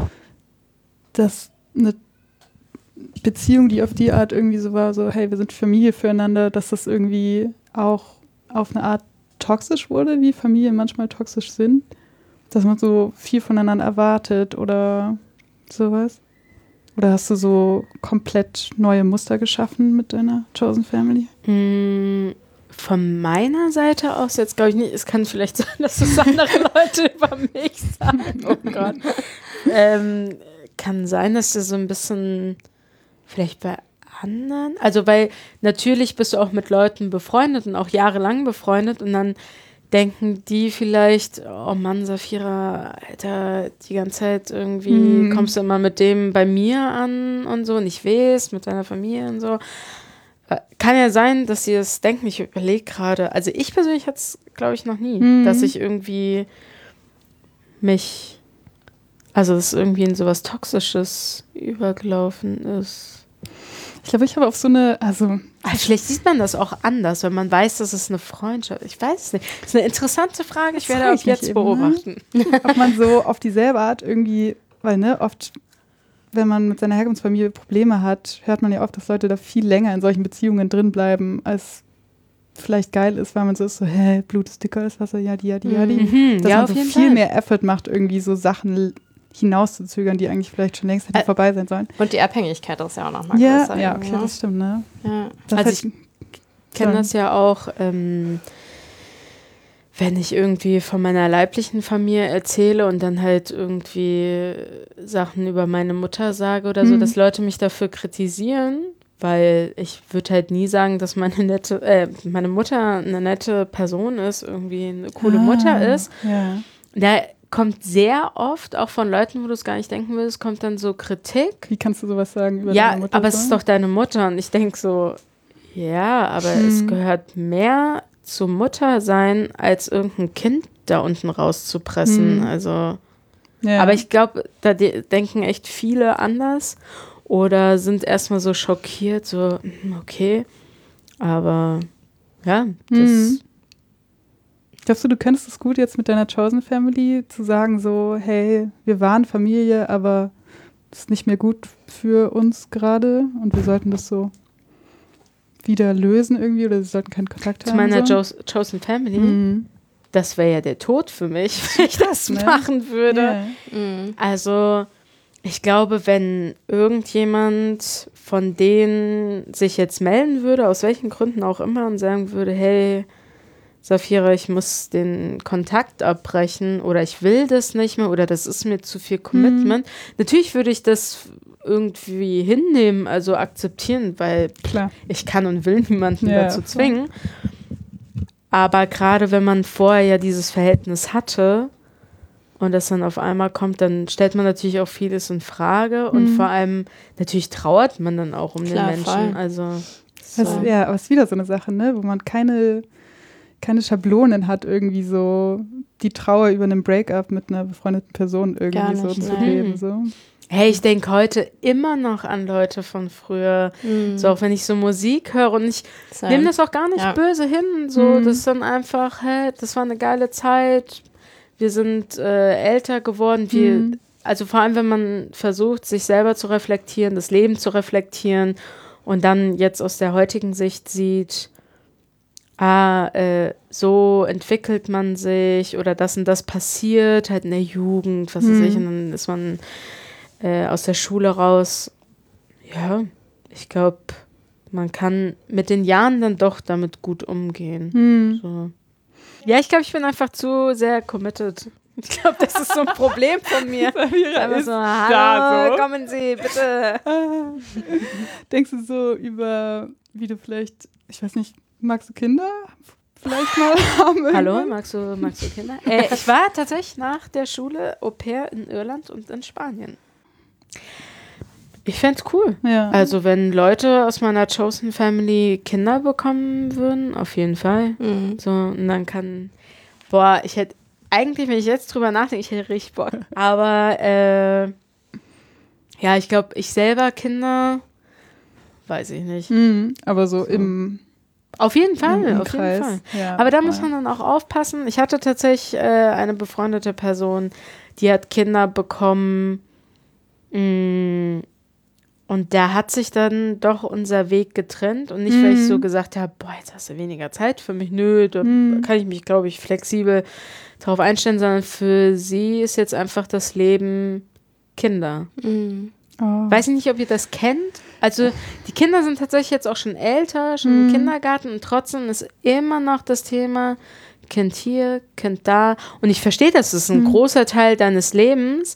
Speaker 2: dass eine Beziehung, die auf die Art irgendwie so war, so, hey, wir sind Familie füreinander, dass das irgendwie auch auf eine Art toxisch wurde, wie Familien manchmal toxisch sind? Dass man so viel voneinander erwartet oder sowas? Oder hast du so komplett neue Muster geschaffen mit deiner Chosen Family?
Speaker 3: Mm, Von meiner Seite aus jetzt glaube ich nicht. Es kann vielleicht sein, dass das andere Leute über mich sagen. Oh Gott. Ähm, kann sein, dass du so ein bisschen vielleicht bei anderen, also weil natürlich bist du auch mit Leuten befreundet und auch jahrelang befreundet und dann denken die vielleicht, oh Mann, Safira, Alter, die ganze Zeit irgendwie
Speaker 2: Mhm.
Speaker 3: kommst du immer mit dem bei mir an und so, nicht weißt, mit deiner Familie und so. Äh, Kann ja sein, dass sie das denken. Ich überlege gerade, also ich persönlich hatte es, glaube ich, noch nie,
Speaker 2: Mhm.
Speaker 3: dass ich irgendwie mich, also dass irgendwie in sowas Toxisches übergelaufen ist.
Speaker 2: Ich glaube, ich habe auf so eine, also
Speaker 3: Aber vielleicht sieht man das auch anders, wenn man weiß, dass es eine Freundschaft ist. Ich weiß es nicht. Das ist eine interessante Frage. Ich
Speaker 2: Das
Speaker 3: werde
Speaker 2: frage
Speaker 3: auch
Speaker 2: ich mich
Speaker 3: jetzt
Speaker 2: eben,
Speaker 3: beobachten.
Speaker 2: ob man so auf dieselbe Art irgendwie, weil ne, oft, wenn man mit seiner Herkunftsfamilie Probleme hat, hört man ja oft, dass Leute da viel länger in solchen Beziehungen drin bleiben, als vielleicht geil ist, weil man so ist, so, hä, Blut ist dicker als Wasser, jadi, jadi, jadi.
Speaker 3: Mhm,
Speaker 2: Dass
Speaker 3: ja,
Speaker 2: man
Speaker 3: auf
Speaker 2: so
Speaker 3: jeden
Speaker 2: viel
Speaker 3: Fall.
Speaker 2: mehr Effort macht, irgendwie so Sachen hinauszuzögern, die eigentlich vielleicht schon längst hätten
Speaker 1: Ä-
Speaker 2: vorbei sein sollen.
Speaker 1: Und die Abhängigkeit ist ja auch noch mal
Speaker 2: Ja,
Speaker 1: größer.
Speaker 2: ja,
Speaker 1: irgendwie,
Speaker 2: okay,
Speaker 1: ne?
Speaker 2: das stimmt, ne?
Speaker 1: Ja.
Speaker 2: Das
Speaker 3: Also
Speaker 2: hat-
Speaker 3: ich kenne
Speaker 2: Sorry.
Speaker 3: das ja auch, ähm, wenn ich irgendwie von meiner leiblichen Familie erzähle und dann halt irgendwie Sachen über meine Mutter sage oder so,
Speaker 2: Mhm.
Speaker 3: dass Leute mich dafür kritisieren, weil ich würde halt nie sagen, dass meine nette, äh, meine Mutter eine nette Person ist, irgendwie eine coole
Speaker 2: Ah,
Speaker 3: Mutter ist.
Speaker 2: Ja.
Speaker 3: Da kommt sehr oft, auch von Leuten, wo du es gar nicht denken würdest, kommt dann so Kritik.
Speaker 2: Wie kannst du sowas sagen über
Speaker 3: Ja,
Speaker 2: deine Mutter?
Speaker 3: aber es
Speaker 2: so?
Speaker 3: ist doch deine Mutter. Und ich denke so, ja, aber
Speaker 2: Hm.
Speaker 3: es gehört mehr zur Mutter sein, als irgendein Kind da unten rauszupressen.
Speaker 2: Hm.
Speaker 3: Also,
Speaker 2: Ja.
Speaker 3: aber ich glaube, da de denken echt viele anders oder sind erstmal so schockiert, so, hm, okay. Aber ja, das.
Speaker 2: Hm. Glaubst du, du könntest es gut jetzt mit deiner Chosen Family zu sagen, so, hey, wir waren Familie, aber das ist nicht mehr gut für uns gerade und wir sollten das so wieder lösen irgendwie oder wir sollten keinen Kontakt
Speaker 3: Zu
Speaker 2: haben?
Speaker 3: meiner
Speaker 2: so?
Speaker 3: Jos Chosen Family,
Speaker 2: Mhm.
Speaker 3: das wäre ja der Tod für mich, wenn ich das
Speaker 2: Ne?
Speaker 3: machen würde.
Speaker 2: Ja.
Speaker 1: Mhm.
Speaker 3: Also, ich glaube, wenn irgendjemand von denen sich jetzt melden würde, aus welchen Gründen auch immer, und sagen würde, hey, Safira, ich muss den Kontakt abbrechen oder ich will das nicht mehr oder das ist mir zu viel Commitment. Natürlich würde ich das irgendwie hinnehmen, also akzeptieren, weil
Speaker 2: Klar.
Speaker 3: ich kann und will niemanden
Speaker 2: Ja,
Speaker 3: dazu
Speaker 2: voll.
Speaker 3: zwingen. Aber gerade wenn man vorher ja dieses Verhältnis hatte und das dann auf einmal kommt, dann stellt man natürlich auch vieles in Frage und
Speaker 2: Mhm.
Speaker 3: vor allem natürlich trauert man dann auch um
Speaker 1: Klar,
Speaker 3: den Menschen.
Speaker 1: voll.
Speaker 3: Also
Speaker 2: Das,
Speaker 3: so.
Speaker 2: ja, aber es ist wieder so eine Sache, ne, wo man keine, keine Schablonen hat, irgendwie so die Trauer über einen Breakup mit einer befreundeten Person irgendwie
Speaker 1: Gar
Speaker 2: so
Speaker 1: nicht,
Speaker 2: zu
Speaker 1: nein.
Speaker 2: leben. So.
Speaker 3: Hey, ich denke heute immer noch an Leute von früher.
Speaker 1: Mhm.
Speaker 3: So auch wenn ich so Musik höre und ich
Speaker 1: Same.
Speaker 3: nehme das auch gar nicht
Speaker 1: Ja.
Speaker 3: böse hin. So,
Speaker 2: Mhm.
Speaker 3: das ist dann einfach, hey, das war eine geile Zeit. Wir sind äh, älter geworden. Wir,
Speaker 2: Mhm.
Speaker 3: Also vor allem, wenn man versucht, sich selber zu reflektieren, das Leben zu reflektieren und dann jetzt aus der heutigen Sicht sieht, ah, äh, so entwickelt man sich oder das und das passiert halt in der Jugend, was weiß
Speaker 2: Mhm.
Speaker 3: ich, und dann ist man äh, aus der Schule raus. Ja, ich glaube, man kann mit den Jahren dann doch damit gut umgehen.
Speaker 2: Hm.
Speaker 3: So. Ja, ich glaube, ich bin einfach zu sehr committed. Ich glaube, das ist so ein Problem von mir. Einfach so, hallo,
Speaker 2: da so.
Speaker 3: kommen Sie, bitte.
Speaker 2: Denkst du so über, wie du vielleicht, ich weiß nicht, magst du Kinder vielleicht mal haben?
Speaker 3: Hallo,
Speaker 2: irgendwann?
Speaker 3: magst du, magst du Kinder? Äh, ich war tatsächlich nach der Schule Au pair in Irland und in Spanien. Ich fände es cool.
Speaker 2: Ja.
Speaker 3: Also wenn Leute aus meiner Chosen Family Kinder bekommen würden, auf jeden Fall.
Speaker 1: Mhm.
Speaker 3: So, und dann kann, boah, ich hätte, eigentlich, wenn ich jetzt drüber nachdenke, ich hätte richtig Bock. Aber, äh, ja, ich glaube, ich selber Kinder, weiß ich nicht.
Speaker 2: Mhm, aber so,
Speaker 3: So.
Speaker 2: im,
Speaker 3: Auf jeden Fall,
Speaker 2: im, im
Speaker 3: auf
Speaker 2: Kreis.
Speaker 3: jeden Fall.
Speaker 2: Ja,
Speaker 3: Aber da
Speaker 2: voll.
Speaker 3: muss man dann auch aufpassen. Ich hatte tatsächlich äh, eine befreundete Person, die hat Kinder bekommen. Mh, und da hat sich dann doch unser Weg getrennt. Und nicht, weil ich
Speaker 2: Mhm.
Speaker 3: so gesagt habe, boah, jetzt hast du weniger Zeit für mich. Nö, da
Speaker 2: Mhm.
Speaker 3: kann ich mich, glaube ich, flexibel darauf einstellen, sondern für sie ist jetzt einfach das Leben Kinder.
Speaker 1: Mhm.
Speaker 2: Oh.
Speaker 3: Weiß ich nicht, ob ihr das kennt. Also die Kinder sind tatsächlich jetzt auch schon älter, schon im
Speaker 2: Mhm.
Speaker 3: Kindergarten und trotzdem ist immer noch das Thema Kind hier, Kind da. Und ich verstehe, das ist ein
Speaker 2: Mhm.
Speaker 3: großer Teil deines Lebens,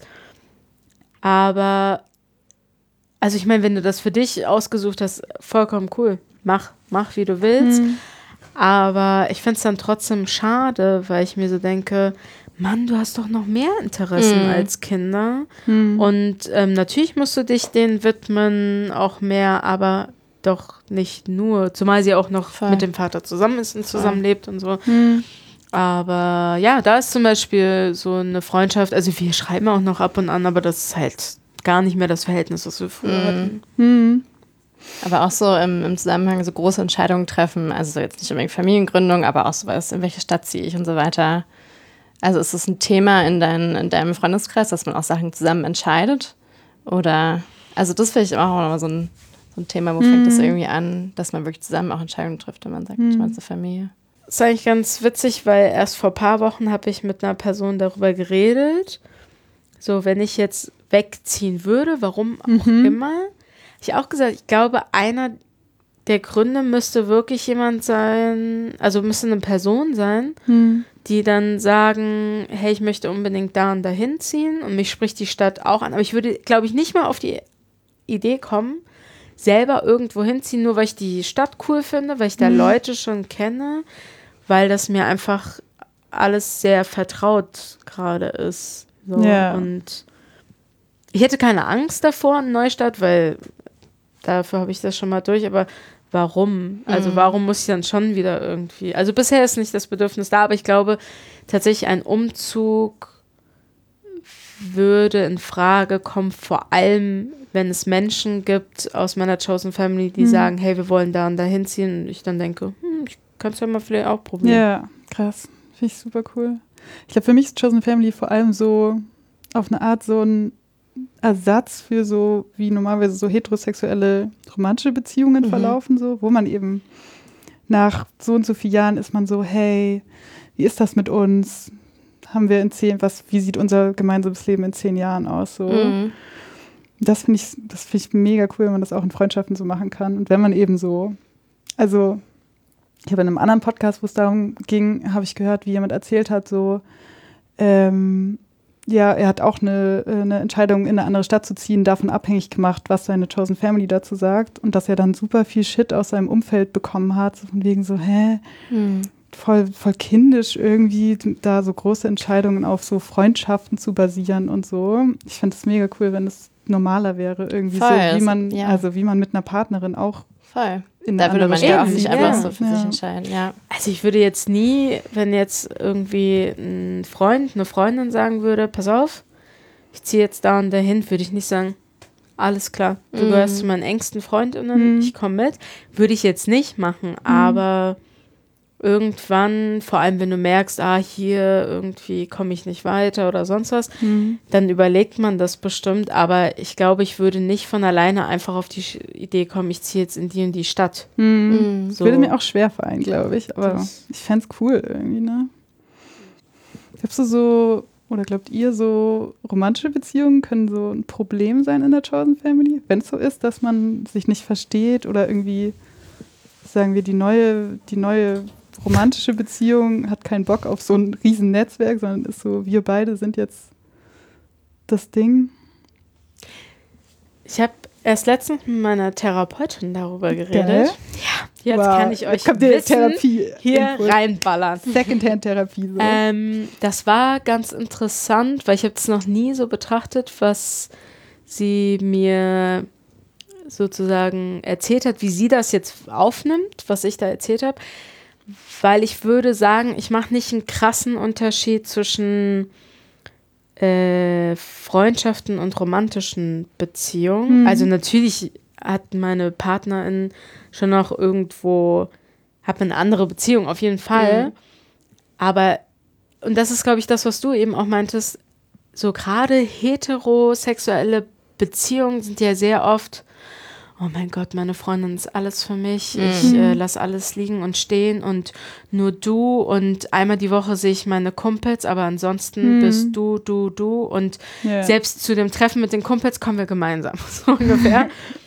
Speaker 3: aber also ich meine, wenn du das für dich ausgesucht hast, vollkommen cool. Mach, mach, wie du willst.
Speaker 2: Mhm.
Speaker 3: Aber ich finde es dann trotzdem schade, weil ich mir so denke, Mann, du hast doch noch mehr Interessen
Speaker 1: Mhm.
Speaker 3: als Kinder.
Speaker 2: Mhm.
Speaker 3: Und ähm, natürlich musst du dich denen widmen, auch mehr, aber doch nicht nur. Zumal sie auch noch
Speaker 1: Voll.
Speaker 3: mit dem Vater zusammen ist und zusammenlebt und so.
Speaker 2: Mhm.
Speaker 3: Aber ja, da ist zum Beispiel so eine Freundschaft, also wir schreiben auch noch ab und an, aber das ist halt gar nicht mehr das Verhältnis, das wir früher
Speaker 1: Mhm.
Speaker 3: hatten.
Speaker 2: Mhm.
Speaker 1: Aber auch so im, im Zusammenhang so große Entscheidungen treffen, also so jetzt nicht unbedingt Familiengründung, aber auch sowas, in welche Stadt ziehe ich und so weiter. Also ist es ein Thema in, dein, in deinem Freundeskreis, dass man auch Sachen zusammen entscheidet? Oder, also das finde ich auch nochmal so ein, so ein Thema, wo fängt das irgendwie an, dass man wirklich zusammen auch Entscheidungen trifft, wenn man sagt, ich meine, zur Familie.
Speaker 3: Das ist eigentlich ganz witzig, weil erst vor ein paar Wochen habe ich mit einer Person darüber geredet. So, wenn ich jetzt wegziehen würde, warum auch
Speaker 2: Mhm.
Speaker 3: immer. Ich auch gesagt, ich glaube, einer der Gründe müsste wirklich jemand sein, also müsste eine Person sein,
Speaker 2: Mhm.
Speaker 3: die dann sagen, hey, ich möchte unbedingt da und dahin ziehen und mich spricht die Stadt auch an. Aber ich würde, glaube ich, nicht mal auf die Idee kommen, selber irgendwo hinziehen, nur weil ich die Stadt cool finde, weil ich da
Speaker 2: Mhm.
Speaker 3: Leute schon kenne, weil das mir einfach alles sehr vertraut gerade ist. So.
Speaker 2: Ja.
Speaker 3: Und ich hätte keine Angst davor in Neustadt, weil dafür habe ich das schon mal durch, aber warum? Also
Speaker 1: Mhm.
Speaker 3: warum muss ich dann schon wieder irgendwie? Also bisher ist nicht das Bedürfnis da, aber ich glaube tatsächlich ein Umzug würde in Frage kommen, vor allem wenn es Menschen gibt aus meiner Chosen Family, die
Speaker 2: Mhm.
Speaker 3: sagen, hey, wir wollen da und da hinziehen und ich dann denke, hm, ich kann es ja mal vielleicht auch probieren.
Speaker 2: Ja, krass. Finde ich super cool. Ich glaube, für mich ist Chosen Family vor allem so auf eine Art so ein Ersatz für so, wie normalerweise so heterosexuelle romantische Beziehungen
Speaker 1: Mhm.
Speaker 2: verlaufen, so, wo man eben nach so und so vielen Jahren ist man so, hey, wie ist das mit uns? Haben wir in zehn, was, wie sieht unser gemeinsames Leben in zehn Jahren aus? So.
Speaker 1: Mhm.
Speaker 2: Das finde ich, das finde ich mega cool, wenn man das auch in Freundschaften so machen kann. Und wenn man eben so, also ich habe in einem anderen Podcast, wo es darum ging, habe ich gehört, wie jemand erzählt hat, so, ähm, ja, er hat auch eine, eine Entscheidung, in eine andere Stadt zu ziehen, davon abhängig gemacht, was seine Chosen Family dazu sagt. Und dass er dann super viel Shit aus seinem Umfeld bekommen hat, so von wegen so, hä,
Speaker 1: Mhm.
Speaker 2: voll, voll kindisch irgendwie, da so große Entscheidungen auf so Freundschaften zu basieren und so. Ich finde es mega cool, wenn es normaler wäre, irgendwie
Speaker 1: Voll,
Speaker 2: so, wie
Speaker 1: das-
Speaker 2: man,
Speaker 1: ja.
Speaker 2: also wie man mit einer Partnerin auch
Speaker 1: Voll.
Speaker 2: in
Speaker 1: Da
Speaker 2: eine
Speaker 1: würde
Speaker 2: andere
Speaker 1: man ja auch
Speaker 2: Stadt
Speaker 1: nicht
Speaker 2: zieht.
Speaker 1: einfach
Speaker 3: Ja.
Speaker 1: so für
Speaker 2: Ja.
Speaker 1: sich entscheiden, ja.
Speaker 3: Also ich würde jetzt nie, wenn jetzt irgendwie ein Freund, eine Freundin sagen würde, pass auf, ich ziehe jetzt da und dahin, würde ich nicht sagen, alles klar, du
Speaker 1: Mhm.
Speaker 3: gehörst zu meinen engsten Freundinnen,
Speaker 2: Mhm.
Speaker 3: ich komme mit. Würde ich jetzt nicht machen, aber irgendwann, vor allem wenn du merkst, ah, hier irgendwie komme ich nicht weiter oder sonst was,
Speaker 2: Mhm.
Speaker 3: dann überlegt man das bestimmt, aber ich glaube, ich würde nicht von alleine einfach auf die Sch- Idee kommen, ich ziehe jetzt in die und die Stadt.
Speaker 2: Mhm.
Speaker 1: Mhm.
Speaker 2: Das
Speaker 3: So.
Speaker 2: würde mir auch schwer fallen, glaube ich, aber
Speaker 3: Das-
Speaker 2: ich fände es cool irgendwie, ne? Glaubst du so, oder glaubt ihr so, romantische Beziehungen können so ein Problem sein in der Chosen Family? Wenn es so ist, dass man sich nicht versteht oder irgendwie sagen wir, die neue, die neue romantische Beziehung hat keinen Bock auf so ein riesen Netzwerk, sondern ist so, wir beide sind jetzt das Ding.
Speaker 3: Ich habe erst letztens mit meiner Therapeutin darüber geredet.
Speaker 2: Geil.
Speaker 3: Ja, jetzt
Speaker 2: wow.
Speaker 3: kann ich euch
Speaker 2: kommt
Speaker 3: Wissen
Speaker 2: Therapie
Speaker 3: hier reinballern.
Speaker 2: Secondhand-Therapie. So.
Speaker 3: Ähm, das war ganz interessant, weil ich habe es noch nie so betrachtet, was sie mir sozusagen erzählt hat, wie sie das jetzt aufnimmt, was ich da erzählt habe. Weil ich würde sagen, ich mache nicht einen krassen Unterschied zwischen äh, Freundschaften und romantischen Beziehungen. Mhm. Also natürlich hat meine Partnerin schon noch irgendwo, hat eine andere Beziehung, auf jeden Fall. Mhm. Aber, und das ist, glaube ich, das, was du eben auch meintest, so gerade heterosexuelle Beziehungen sind ja sehr oft, oh mein Gott, meine Freundin ist alles für mich, mhm. ich äh, lasse alles liegen und stehen und nur du und einmal die Woche sehe ich meine Kumpels, aber ansonsten mhm. bist du, du, du und yeah. selbst zu dem Treffen mit den Kumpels kommen wir gemeinsam, so ungefähr.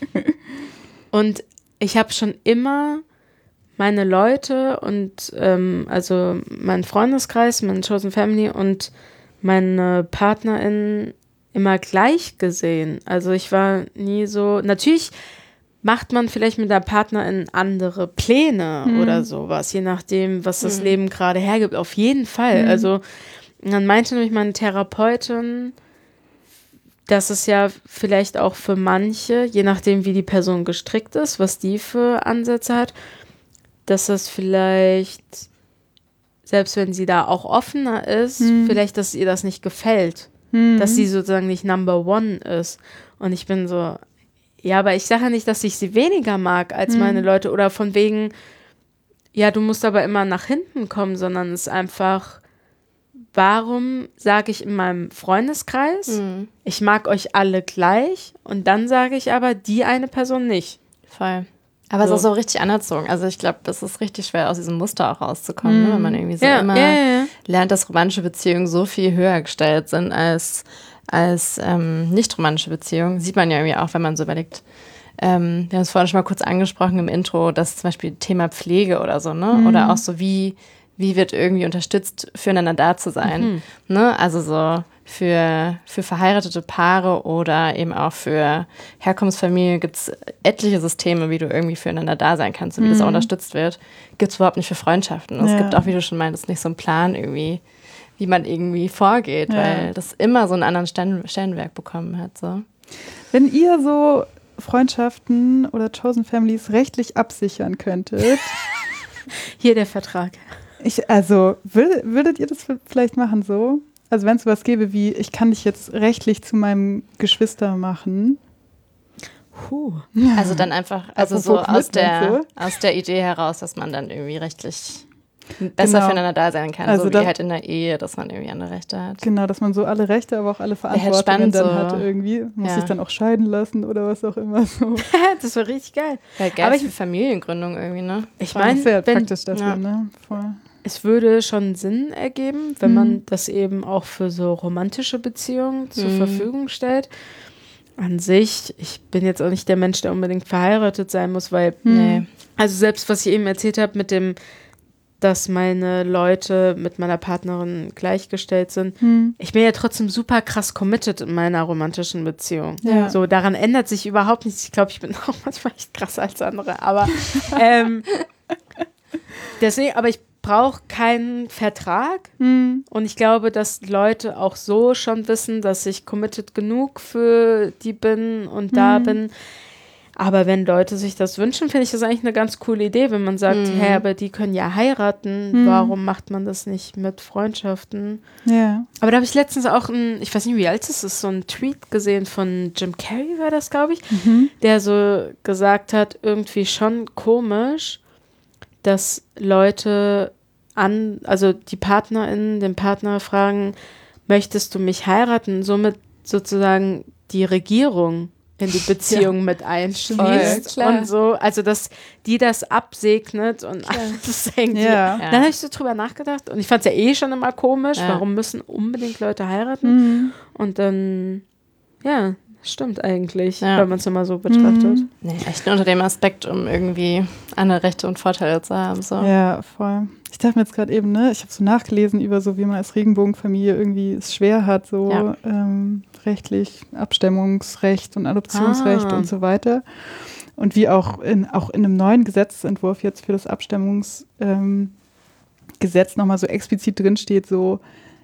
Speaker 3: Und ich habe schon immer meine Leute und ähm, also meinen Freundeskreis, meine Chosen Family und meine PartnerInnen immer gleich gesehen. Also ich war nie so, natürlich macht man vielleicht mit der Partnerin andere Pläne mhm. oder sowas, je nachdem, was das mhm. Leben gerade hergibt. Auf jeden Fall. Mhm. Also dann meinte nämlich meine Therapeutin, dass es ja vielleicht auch für manche, je nachdem, wie die Person gestrickt ist, was die für Ansätze hat, dass das vielleicht, selbst wenn sie da auch offener ist, mhm. vielleicht, dass ihr das nicht gefällt. Mhm. Dass sie sozusagen nicht Number One ist. Und ich bin so, ja, aber ich sage ja nicht, dass ich sie weniger mag als mhm. meine Leute oder von wegen, ja, du musst aber immer nach hinten kommen, sondern es ist einfach, warum sage ich in meinem Freundeskreis, mhm. ich mag euch alle gleich und dann sage ich aber die eine Person nicht.
Speaker 1: Voll. Aber so. Es ist auch so richtig anerzogen. Also ich glaube, das ist richtig schwer, aus diesem Muster auch rauszukommen, mhm. ne? Wenn man irgendwie so
Speaker 3: ja,
Speaker 1: immer
Speaker 3: ja, ja.
Speaker 1: lernt, dass romantische Beziehungen so viel höher gestellt sind als, als ähm, nicht-romantische Beziehungen. Sieht man ja irgendwie auch, wenn man so überlegt. Ähm, wir haben es vorhin schon mal kurz angesprochen im Intro, dass zum Beispiel Thema Pflege oder so, ne? Mhm. Oder auch so, wie, wie wird irgendwie unterstützt, füreinander da zu sein. Mhm. Ne? Also so für, für verheiratete Paare oder eben auch für Herkunftsfamilien gibt es etliche Systeme, wie du irgendwie füreinander da sein kannst und wie mhm. das auch unterstützt wird. Gibt es überhaupt nicht für Freundschaften. Ja. Es gibt auch, wie du schon meintest, nicht so einen Plan irgendwie, wie man irgendwie vorgeht, ja. weil das immer so einen anderen Stellen, Stellenwert bekommen hat. So.
Speaker 2: Wenn ihr so Freundschaften oder Chosen Families rechtlich absichern könntet.
Speaker 3: Hier der Vertrag.
Speaker 2: Ich, also, würdet, würdet ihr das vielleicht machen so? Also wenn es sowas gäbe wie, ich kann dich jetzt rechtlich zu meinem Geschwister machen.
Speaker 1: Puh. Also dann einfach, also so aus der, so aus der Idee heraus, dass man dann irgendwie rechtlich besser genau. füreinander da sein kann, also so wie halt in der Ehe, dass man irgendwie andere Rechte hat.
Speaker 2: Genau, dass man so alle Rechte, aber auch alle Verantwortungen dann so hat irgendwie. Muss ja. sich dann auch scheiden lassen oder was auch immer so.
Speaker 3: Das war richtig geil.
Speaker 1: Ja, geil aber ich, für Familiengründung irgendwie, ne?
Speaker 3: Ich meine,
Speaker 2: sehr praktisch dafür, ja. ne? Voll.
Speaker 3: Es würde schon Sinn ergeben, wenn mhm. man das eben auch für so romantische Beziehungen zur mhm. Verfügung stellt. An sich, ich bin jetzt auch nicht der Mensch, der unbedingt verheiratet sein muss, weil, mhm. nee. also selbst was ich eben erzählt habe mit dem, dass meine Leute mit meiner Partnerin gleichgestellt sind, mhm. ich bin ja trotzdem super krass committed in meiner romantischen Beziehung. Ja. So, daran ändert sich überhaupt nichts. Ich glaube, ich bin auch manchmal echt krasser als andere, aber ähm, deswegen, aber ich brauche keinen Vertrag mhm. und ich glaube, dass Leute auch so schon wissen, dass ich committed genug für die bin und mhm. da bin. Aber wenn Leute sich das wünschen, finde ich das eigentlich eine ganz coole Idee, wenn man sagt, mhm. hey, aber die können ja heiraten, mhm. warum macht man das nicht mit Freundschaften?
Speaker 2: Ja.
Speaker 3: Aber da habe ich letztens auch, ein, ich weiß nicht, wie alt es ist, so einen Tweet gesehen von Jim Carrey, war das, glaube ich, mhm. der so gesagt hat, irgendwie schon komisch, dass Leute an, also die PartnerInnen, den Partner fragen, möchtest du mich heiraten? Somit sozusagen die Regierung in die Beziehung ja. mit einschließt
Speaker 1: Voll,
Speaker 3: und so, also dass die das absegnet und klar. alles irgendwie. Ja. Ja. Dann habe ich so drüber nachgedacht und ich fand es ja eh schon immer komisch, ja. warum müssen unbedingt Leute heiraten? Mhm. Und dann, ja, stimmt eigentlich,
Speaker 1: Ja.
Speaker 3: wenn man es immer so betrachtet.
Speaker 2: Mhm.
Speaker 1: Nee, echt nur unter dem Aspekt, um irgendwie andere Rechte und Vorteile zu haben. So.
Speaker 2: Ja, voll. Ich dachte mir jetzt gerade eben, ne, ich habe so nachgelesen über so, wie man als Regenbogenfamilie irgendwie es schwer hat, so
Speaker 1: Ja.
Speaker 2: ähm, rechtlich, Abstammungsrecht und Adoptionsrecht
Speaker 3: Ah.
Speaker 2: und so weiter. Und wie auch in, auch in einem neuen Gesetzentwurf jetzt für das Abstammungsgesetz ähm, Gesetz nochmal so explizit drinsteht, so,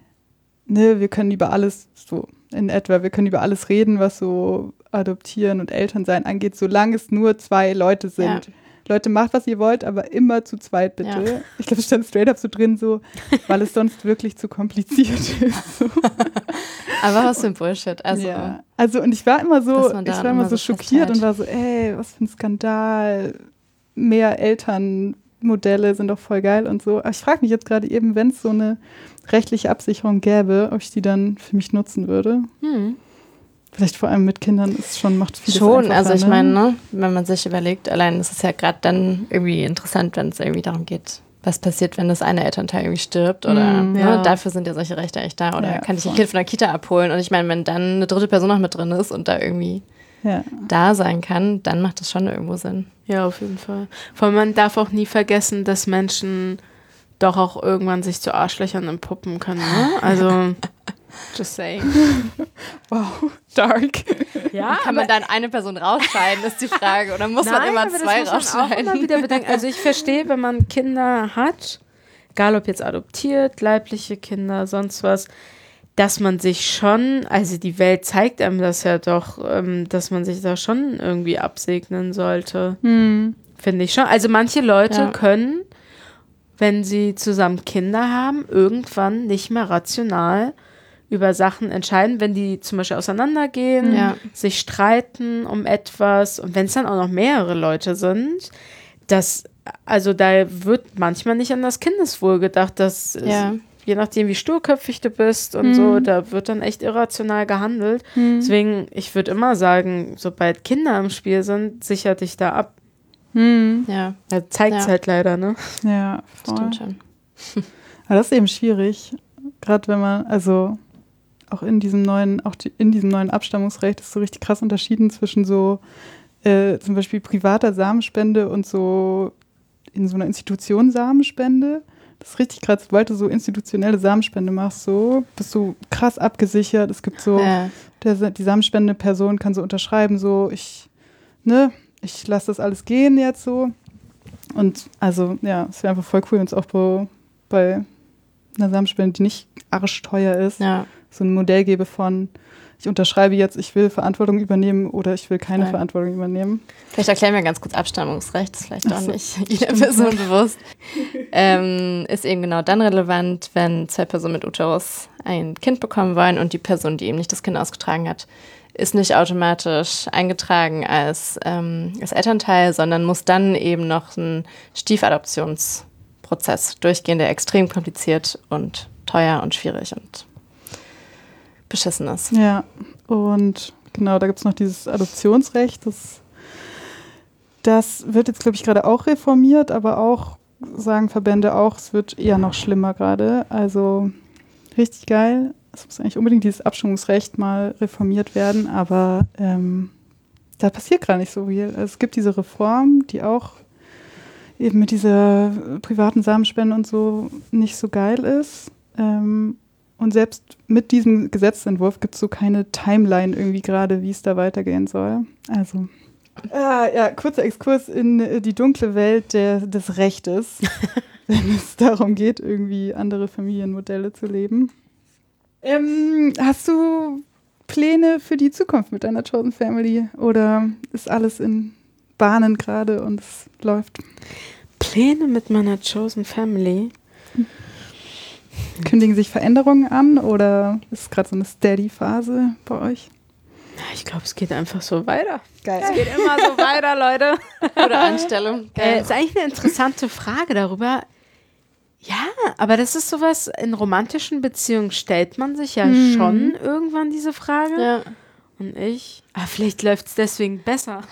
Speaker 2: ne, wir können über alles, so in etwa, wir können über alles reden, was so Adoptieren und Elternsein angeht, solange es nur zwei Leute sind.
Speaker 1: Ja.
Speaker 2: Leute, macht, was ihr wollt, aber immer zu zweit, bitte.
Speaker 1: Ja.
Speaker 2: Ich glaube, es stand straight up so drin, so, weil es sonst wirklich zu kompliziert ist. So.
Speaker 1: Aber was für ein Bullshit. Also,
Speaker 2: Ja. Also, und ich war immer so,
Speaker 1: Dass man
Speaker 2: ich
Speaker 1: da
Speaker 2: war immer
Speaker 1: immer
Speaker 2: so
Speaker 1: so
Speaker 2: schockiert
Speaker 1: festhält.
Speaker 2: und war so, ey, was für ein Skandal. Mehr Elternmodelle sind doch voll geil und so. Aber ich frage mich jetzt gerade eben, wenn es so eine rechtliche Absicherung gäbe, ob ich die dann für mich nutzen würde.
Speaker 3: Hm.
Speaker 2: Vielleicht vor allem mit Kindern ist schon, macht vieles
Speaker 1: schon,
Speaker 2: einfacher,
Speaker 1: also ich
Speaker 2: ne?
Speaker 1: meine, ne, wenn man sich überlegt, allein ist es ja gerade dann irgendwie interessant, wenn es irgendwie darum geht, was passiert, wenn das eine Elternteil irgendwie stirbt oder
Speaker 2: Mm,
Speaker 1: ne,
Speaker 3: ja.
Speaker 1: dafür sind ja solche Rechte echt da oder
Speaker 2: Ja,
Speaker 1: kann ich ein
Speaker 2: voll.
Speaker 1: Kind von der Kita abholen und ich meine, wenn dann eine dritte Person noch mit drin ist und da irgendwie
Speaker 2: Ja.
Speaker 1: da sein kann, dann macht das schon irgendwo Sinn.
Speaker 3: Ja, auf jeden Fall. Vor allem, man darf auch nie vergessen, dass Menschen doch auch irgendwann sich zu Arschlöchern entpuppen können. Ne? Also, just saying.
Speaker 2: Wow, dark.
Speaker 3: Ja,
Speaker 1: Kann man dann eine Person rausscheiden, ist die Frage. Oder muss man immer
Speaker 3: aber das
Speaker 1: zwei
Speaker 3: muss man auch
Speaker 1: rausscheiden?
Speaker 3: immer wieder bedenken. Also ich verstehe, wenn man Kinder hat, egal ob jetzt adoptiert, leibliche Kinder, sonst was, dass man sich schon, also die Welt zeigt einem das ja doch, ähm, dass man sich da schon irgendwie absegnen sollte.
Speaker 2: Hm.
Speaker 3: Finde ich schon. Also manche Leute
Speaker 1: Ja.
Speaker 3: können, wenn sie zusammen Kinder haben, irgendwann nicht mehr rational über Sachen entscheiden, wenn die zum Beispiel auseinandergehen,
Speaker 1: Ja.
Speaker 3: sich streiten um etwas und wenn es dann auch noch mehrere Leute sind, das, also da wird manchmal nicht an das Kindeswohl gedacht, dass
Speaker 1: Ja.
Speaker 3: es, je nachdem wie sturköpfig du bist und
Speaker 2: Mhm.
Speaker 3: so, da wird dann echt irrational gehandelt.
Speaker 2: Mhm.
Speaker 3: Deswegen, ich würde immer sagen, sobald Kinder im Spiel sind, sicher dich da ab.
Speaker 2: Hm.
Speaker 1: Ja,
Speaker 3: Ja, zeigt es
Speaker 1: Ja.
Speaker 3: halt leider, ne?
Speaker 2: Ja, voll.
Speaker 1: stimmt schon.
Speaker 2: Aber das ist eben schwierig, gerade wenn man, also auch in diesem neuen, auch die, in diesem neuen Abstammungsrecht ist so richtig krass unterschieden zwischen so äh, zum Beispiel privater Samenspende und so in so einer Institution Samenspende. Das ist richtig krass, sobald du so institutionelle Samenspende machst, so bist du krass abgesichert. Es gibt so,
Speaker 1: Ja.
Speaker 2: der, die samenspendende Person kann so unterschreiben, so ich, ne, ich lasse das alles gehen jetzt so. Und also, ja, es wäre einfach voll cool, wenn es auch bei, bei einer Samenspende, die nicht arschteuer ist,
Speaker 1: Ja.
Speaker 2: so ein Modell gäbe von, ich unterschreibe jetzt, ich will Verantwortung übernehmen oder ich will keine
Speaker 1: Voll.
Speaker 2: Verantwortung übernehmen.
Speaker 1: Vielleicht erklären wir ganz kurz Abstammungsrecht, ist vielleicht auch
Speaker 2: Ach so,
Speaker 1: nicht jeder
Speaker 2: stimmt.
Speaker 1: Person bewusst. ähm, ist eben genau dann relevant, wenn zwei Personen mit Uterus ein Kind bekommen wollen und die Person, die eben nicht das Kind ausgetragen hat, ist nicht automatisch eingetragen als, ähm, als Elternteil, sondern muss dann eben noch einen Stiefadoptionsprozess durchgehen, der extrem kompliziert und teuer und schwierig und beschissen ist.
Speaker 2: Ja, und genau, da gibt es noch dieses Adoptionsrecht. Das, das wird jetzt, glaube ich, gerade auch reformiert, aber auch, sagen Verbände auch, es wird eher noch schlimmer gerade. Also richtig geil. Es muss eigentlich unbedingt dieses Abstimmungsrecht mal reformiert werden, aber ähm, da passiert gerade nicht so viel. Also es gibt diese Reform, die auch eben mit dieser privaten Samenspende und so nicht so geil ist. Ähm, Und selbst mit diesem Gesetzentwurf gibt es so keine Timeline irgendwie gerade, wie es da weitergehen soll. Also, ah, ja, kurzer Exkurs in äh, die dunkle Welt der, des Rechtes, wenn es darum geht, irgendwie andere Familienmodelle zu leben. Ähm, hast du Pläne für die Zukunft mit deiner Chosen Family oder ist alles in Bahnen gerade und es läuft?
Speaker 3: Pläne mit meiner Chosen Family?
Speaker 2: Kündigen sich Veränderungen an oder ist es gerade so eine Steady-Phase bei euch?
Speaker 3: Ich glaube, es geht einfach so weiter.
Speaker 2: Geil.
Speaker 3: Es geht immer so weiter, Leute.
Speaker 1: Oder Anstellung.
Speaker 3: Äh, ist eigentlich eine interessante Frage darüber. Ja, aber das ist sowas, in romantischen Beziehungen stellt man sich ja
Speaker 2: Mhm.
Speaker 3: schon irgendwann diese Frage.
Speaker 1: Ja.
Speaker 3: Und ich, ah, vielleicht läuft es deswegen besser.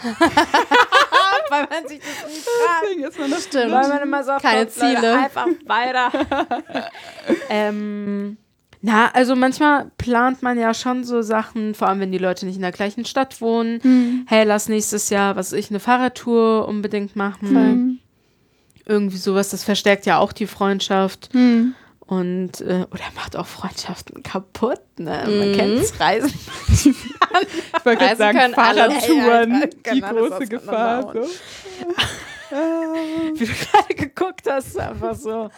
Speaker 3: Weil man sich das nie fragt.
Speaker 2: Deswegen ist man das
Speaker 1: Stimmt.
Speaker 3: Weil man immer sagt,
Speaker 1: Keine
Speaker 3: Gott, Leute,
Speaker 1: Ziele.
Speaker 3: einfach weiter. ähm, Na, also manchmal plant man ja schon so Sachen, vor allem wenn die Leute nicht in der gleichen Stadt wohnen.
Speaker 2: Mhm.
Speaker 3: Hey, lass nächstes Jahr, was weiß ich, eine Fahrradtour unbedingt machen.
Speaker 2: Mhm.
Speaker 3: Irgendwie sowas, das verstärkt ja auch die Freundschaft.
Speaker 2: Mhm.
Speaker 3: Und, äh, oder macht auch Freundschaften kaputt, ne?
Speaker 1: Mhm.
Speaker 3: Man kennt es, Reisen.
Speaker 2: Ich wollte gerade
Speaker 1: Reisen
Speaker 2: sagen,
Speaker 1: können alle.
Speaker 2: Fahrradtouren,
Speaker 3: Ja, ja,
Speaker 2: die
Speaker 3: kann alles
Speaker 2: große
Speaker 3: auseinander
Speaker 2: Gefahr.
Speaker 3: hauen.
Speaker 2: So.
Speaker 3: Wie du gerade geguckt hast, einfach so.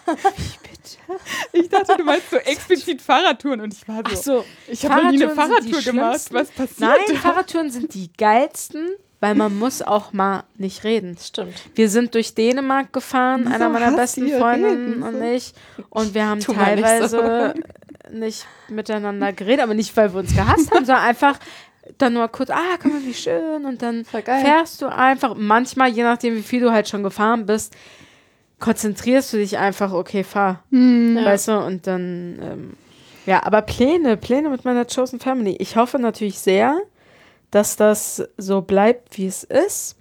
Speaker 2: Ich dachte, du meinst so explizit Fahrradtouren und ich war so,
Speaker 3: Ach so,
Speaker 2: ich habe noch nie eine
Speaker 3: Fahrradtouren sind die
Speaker 2: Fahrradtour gemacht.
Speaker 3: schlimmsten.
Speaker 2: Was passiert
Speaker 3: Nein,
Speaker 2: da?
Speaker 3: Fahrradtouren sind die geilsten, weil man muss auch mal nicht reden.
Speaker 1: Stimmt.
Speaker 3: Wir sind durch Dänemark gefahren,
Speaker 2: Wieso
Speaker 3: einer meiner
Speaker 2: hasst
Speaker 3: besten
Speaker 2: ihr
Speaker 3: Freundinnen
Speaker 2: reden?
Speaker 3: und
Speaker 2: So.
Speaker 3: ich. Und wir haben
Speaker 1: Tu mal nicht
Speaker 3: teilweise nicht miteinander geredet, aber nicht, weil wir uns gehasst haben, sondern einfach dann nur kurz, ah, guck mal, wie schön. Und dann
Speaker 1: Voll geil.
Speaker 3: fährst du einfach, manchmal, je nachdem, wie viel du halt schon gefahren bist, konzentrierst du dich einfach, okay, fahr.
Speaker 2: Hm.
Speaker 1: Ja.
Speaker 3: Weißt du, und dann, ähm, ja, aber Pläne, Pläne mit meiner Chosen Family. Ich hoffe natürlich sehr, dass das so bleibt, wie es ist.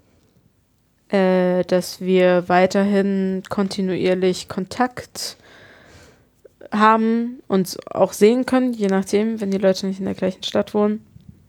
Speaker 3: Äh, dass wir weiterhin kontinuierlich Kontakt haben, uns auch sehen können, je nachdem, wenn die Leute nicht in der gleichen Stadt wohnen.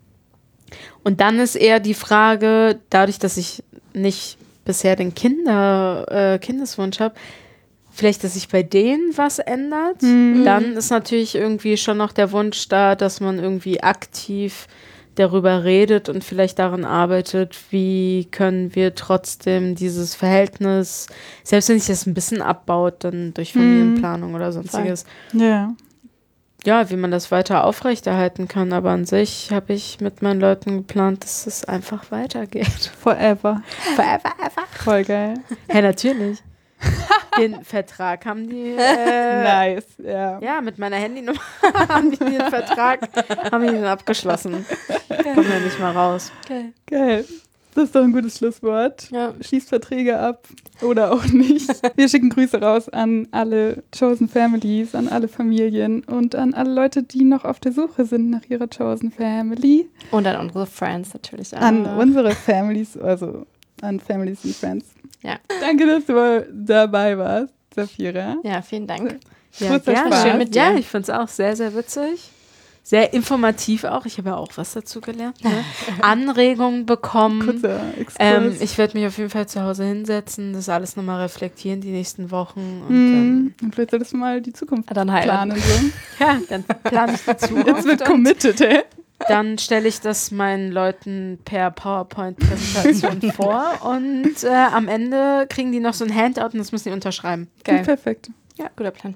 Speaker 3: Und dann ist eher die Frage, dadurch, dass ich nicht bisher den Kinder, äh, Kindeswunsch habe, vielleicht, dass sich bei denen was ändert.
Speaker 2: Mhm.
Speaker 3: Dann ist natürlich irgendwie schon noch der Wunsch da, dass man irgendwie aktiv darüber redet und vielleicht daran arbeitet, wie können wir trotzdem dieses Verhältnis, selbst wenn sich das ein bisschen abbaut, dann durch Familienplanung oder sonstiges,
Speaker 2: Ja.
Speaker 3: ja, wie man das weiter aufrechterhalten kann. Aber an sich habe ich mit meinen Leuten geplant, dass es einfach weitergeht.
Speaker 2: Forever.
Speaker 3: Forever, ever.
Speaker 2: Voll geil.
Speaker 3: Ja, natürlich. Den Vertrag haben die, äh,
Speaker 2: Nice, ja.
Speaker 3: ja, mit meiner Handynummer haben die den Vertrag, haben die den abgeschlossen. Kommen ja nicht mal raus.
Speaker 1: Geil.
Speaker 2: Geil. Das ist doch ein gutes Schlusswort.
Speaker 1: Ja.
Speaker 2: Schließt Verträge ab oder auch nicht. Wir schicken Grüße raus an alle Chosen Families, an alle Familien und an alle Leute, die noch auf der Suche sind nach ihrer Chosen Family.
Speaker 1: Und an unsere Friends natürlich auch.
Speaker 2: An unsere Families, also an Families und Friends.
Speaker 1: Ja.
Speaker 2: Danke, dass du dabei warst, Safira.
Speaker 1: Ja, vielen Dank.
Speaker 3: Ja,
Speaker 2: Großer
Speaker 3: gerne.
Speaker 2: Spaß.
Speaker 1: Schön mit dir.
Speaker 3: Ja, ich finde es auch sehr, sehr witzig. Sehr informativ auch. Ich habe ja auch was dazu gelernt. Ne? Anregungen bekommen.
Speaker 2: Kurzer Exkurs.
Speaker 3: Ähm, ich werde mich auf jeden Fall zu Hause hinsetzen, das alles nochmal reflektieren die nächsten Wochen. Und
Speaker 2: Mhm. Und vielleicht solltest du mal die Zukunft
Speaker 1: Ah, dann heiraten.
Speaker 2: planen. So.
Speaker 3: dann, ja, dann plane ich die Zukunft.
Speaker 2: Jetzt wird
Speaker 3: und
Speaker 2: committed, ey.
Speaker 3: dann stelle ich das meinen Leuten per PowerPoint-Präsentation vor und äh, am Ende kriegen die noch so ein Handout und das müssen die unterschreiben.
Speaker 1: Geil.
Speaker 2: Perfekt.
Speaker 1: Ja, guter Plan.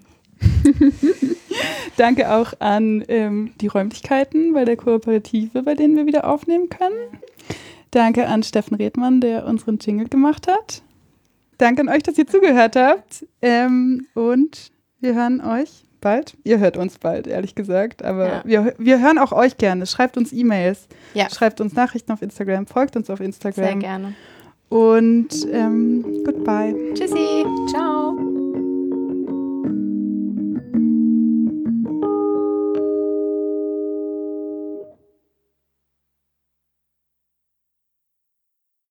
Speaker 2: Danke auch an ähm, die Räumlichkeiten bei der Kooperative, bei denen wir wieder aufnehmen können. Danke an Steffen Redmann, der unseren Jingle gemacht hat. Danke an euch, dass ihr zugehört habt. Ähm, und wir hören euch bald. Ihr hört uns bald, ehrlich gesagt. Aber
Speaker 1: Ja.
Speaker 2: wir, wir hören auch euch gerne. Schreibt uns E-Mails.
Speaker 1: Ja.
Speaker 2: Schreibt uns Nachrichten auf Instagram. Folgt uns auf
Speaker 1: Sehr
Speaker 2: Instagram.
Speaker 1: gerne.
Speaker 2: Und ähm, goodbye.
Speaker 1: Tschüssi.
Speaker 3: Ciao.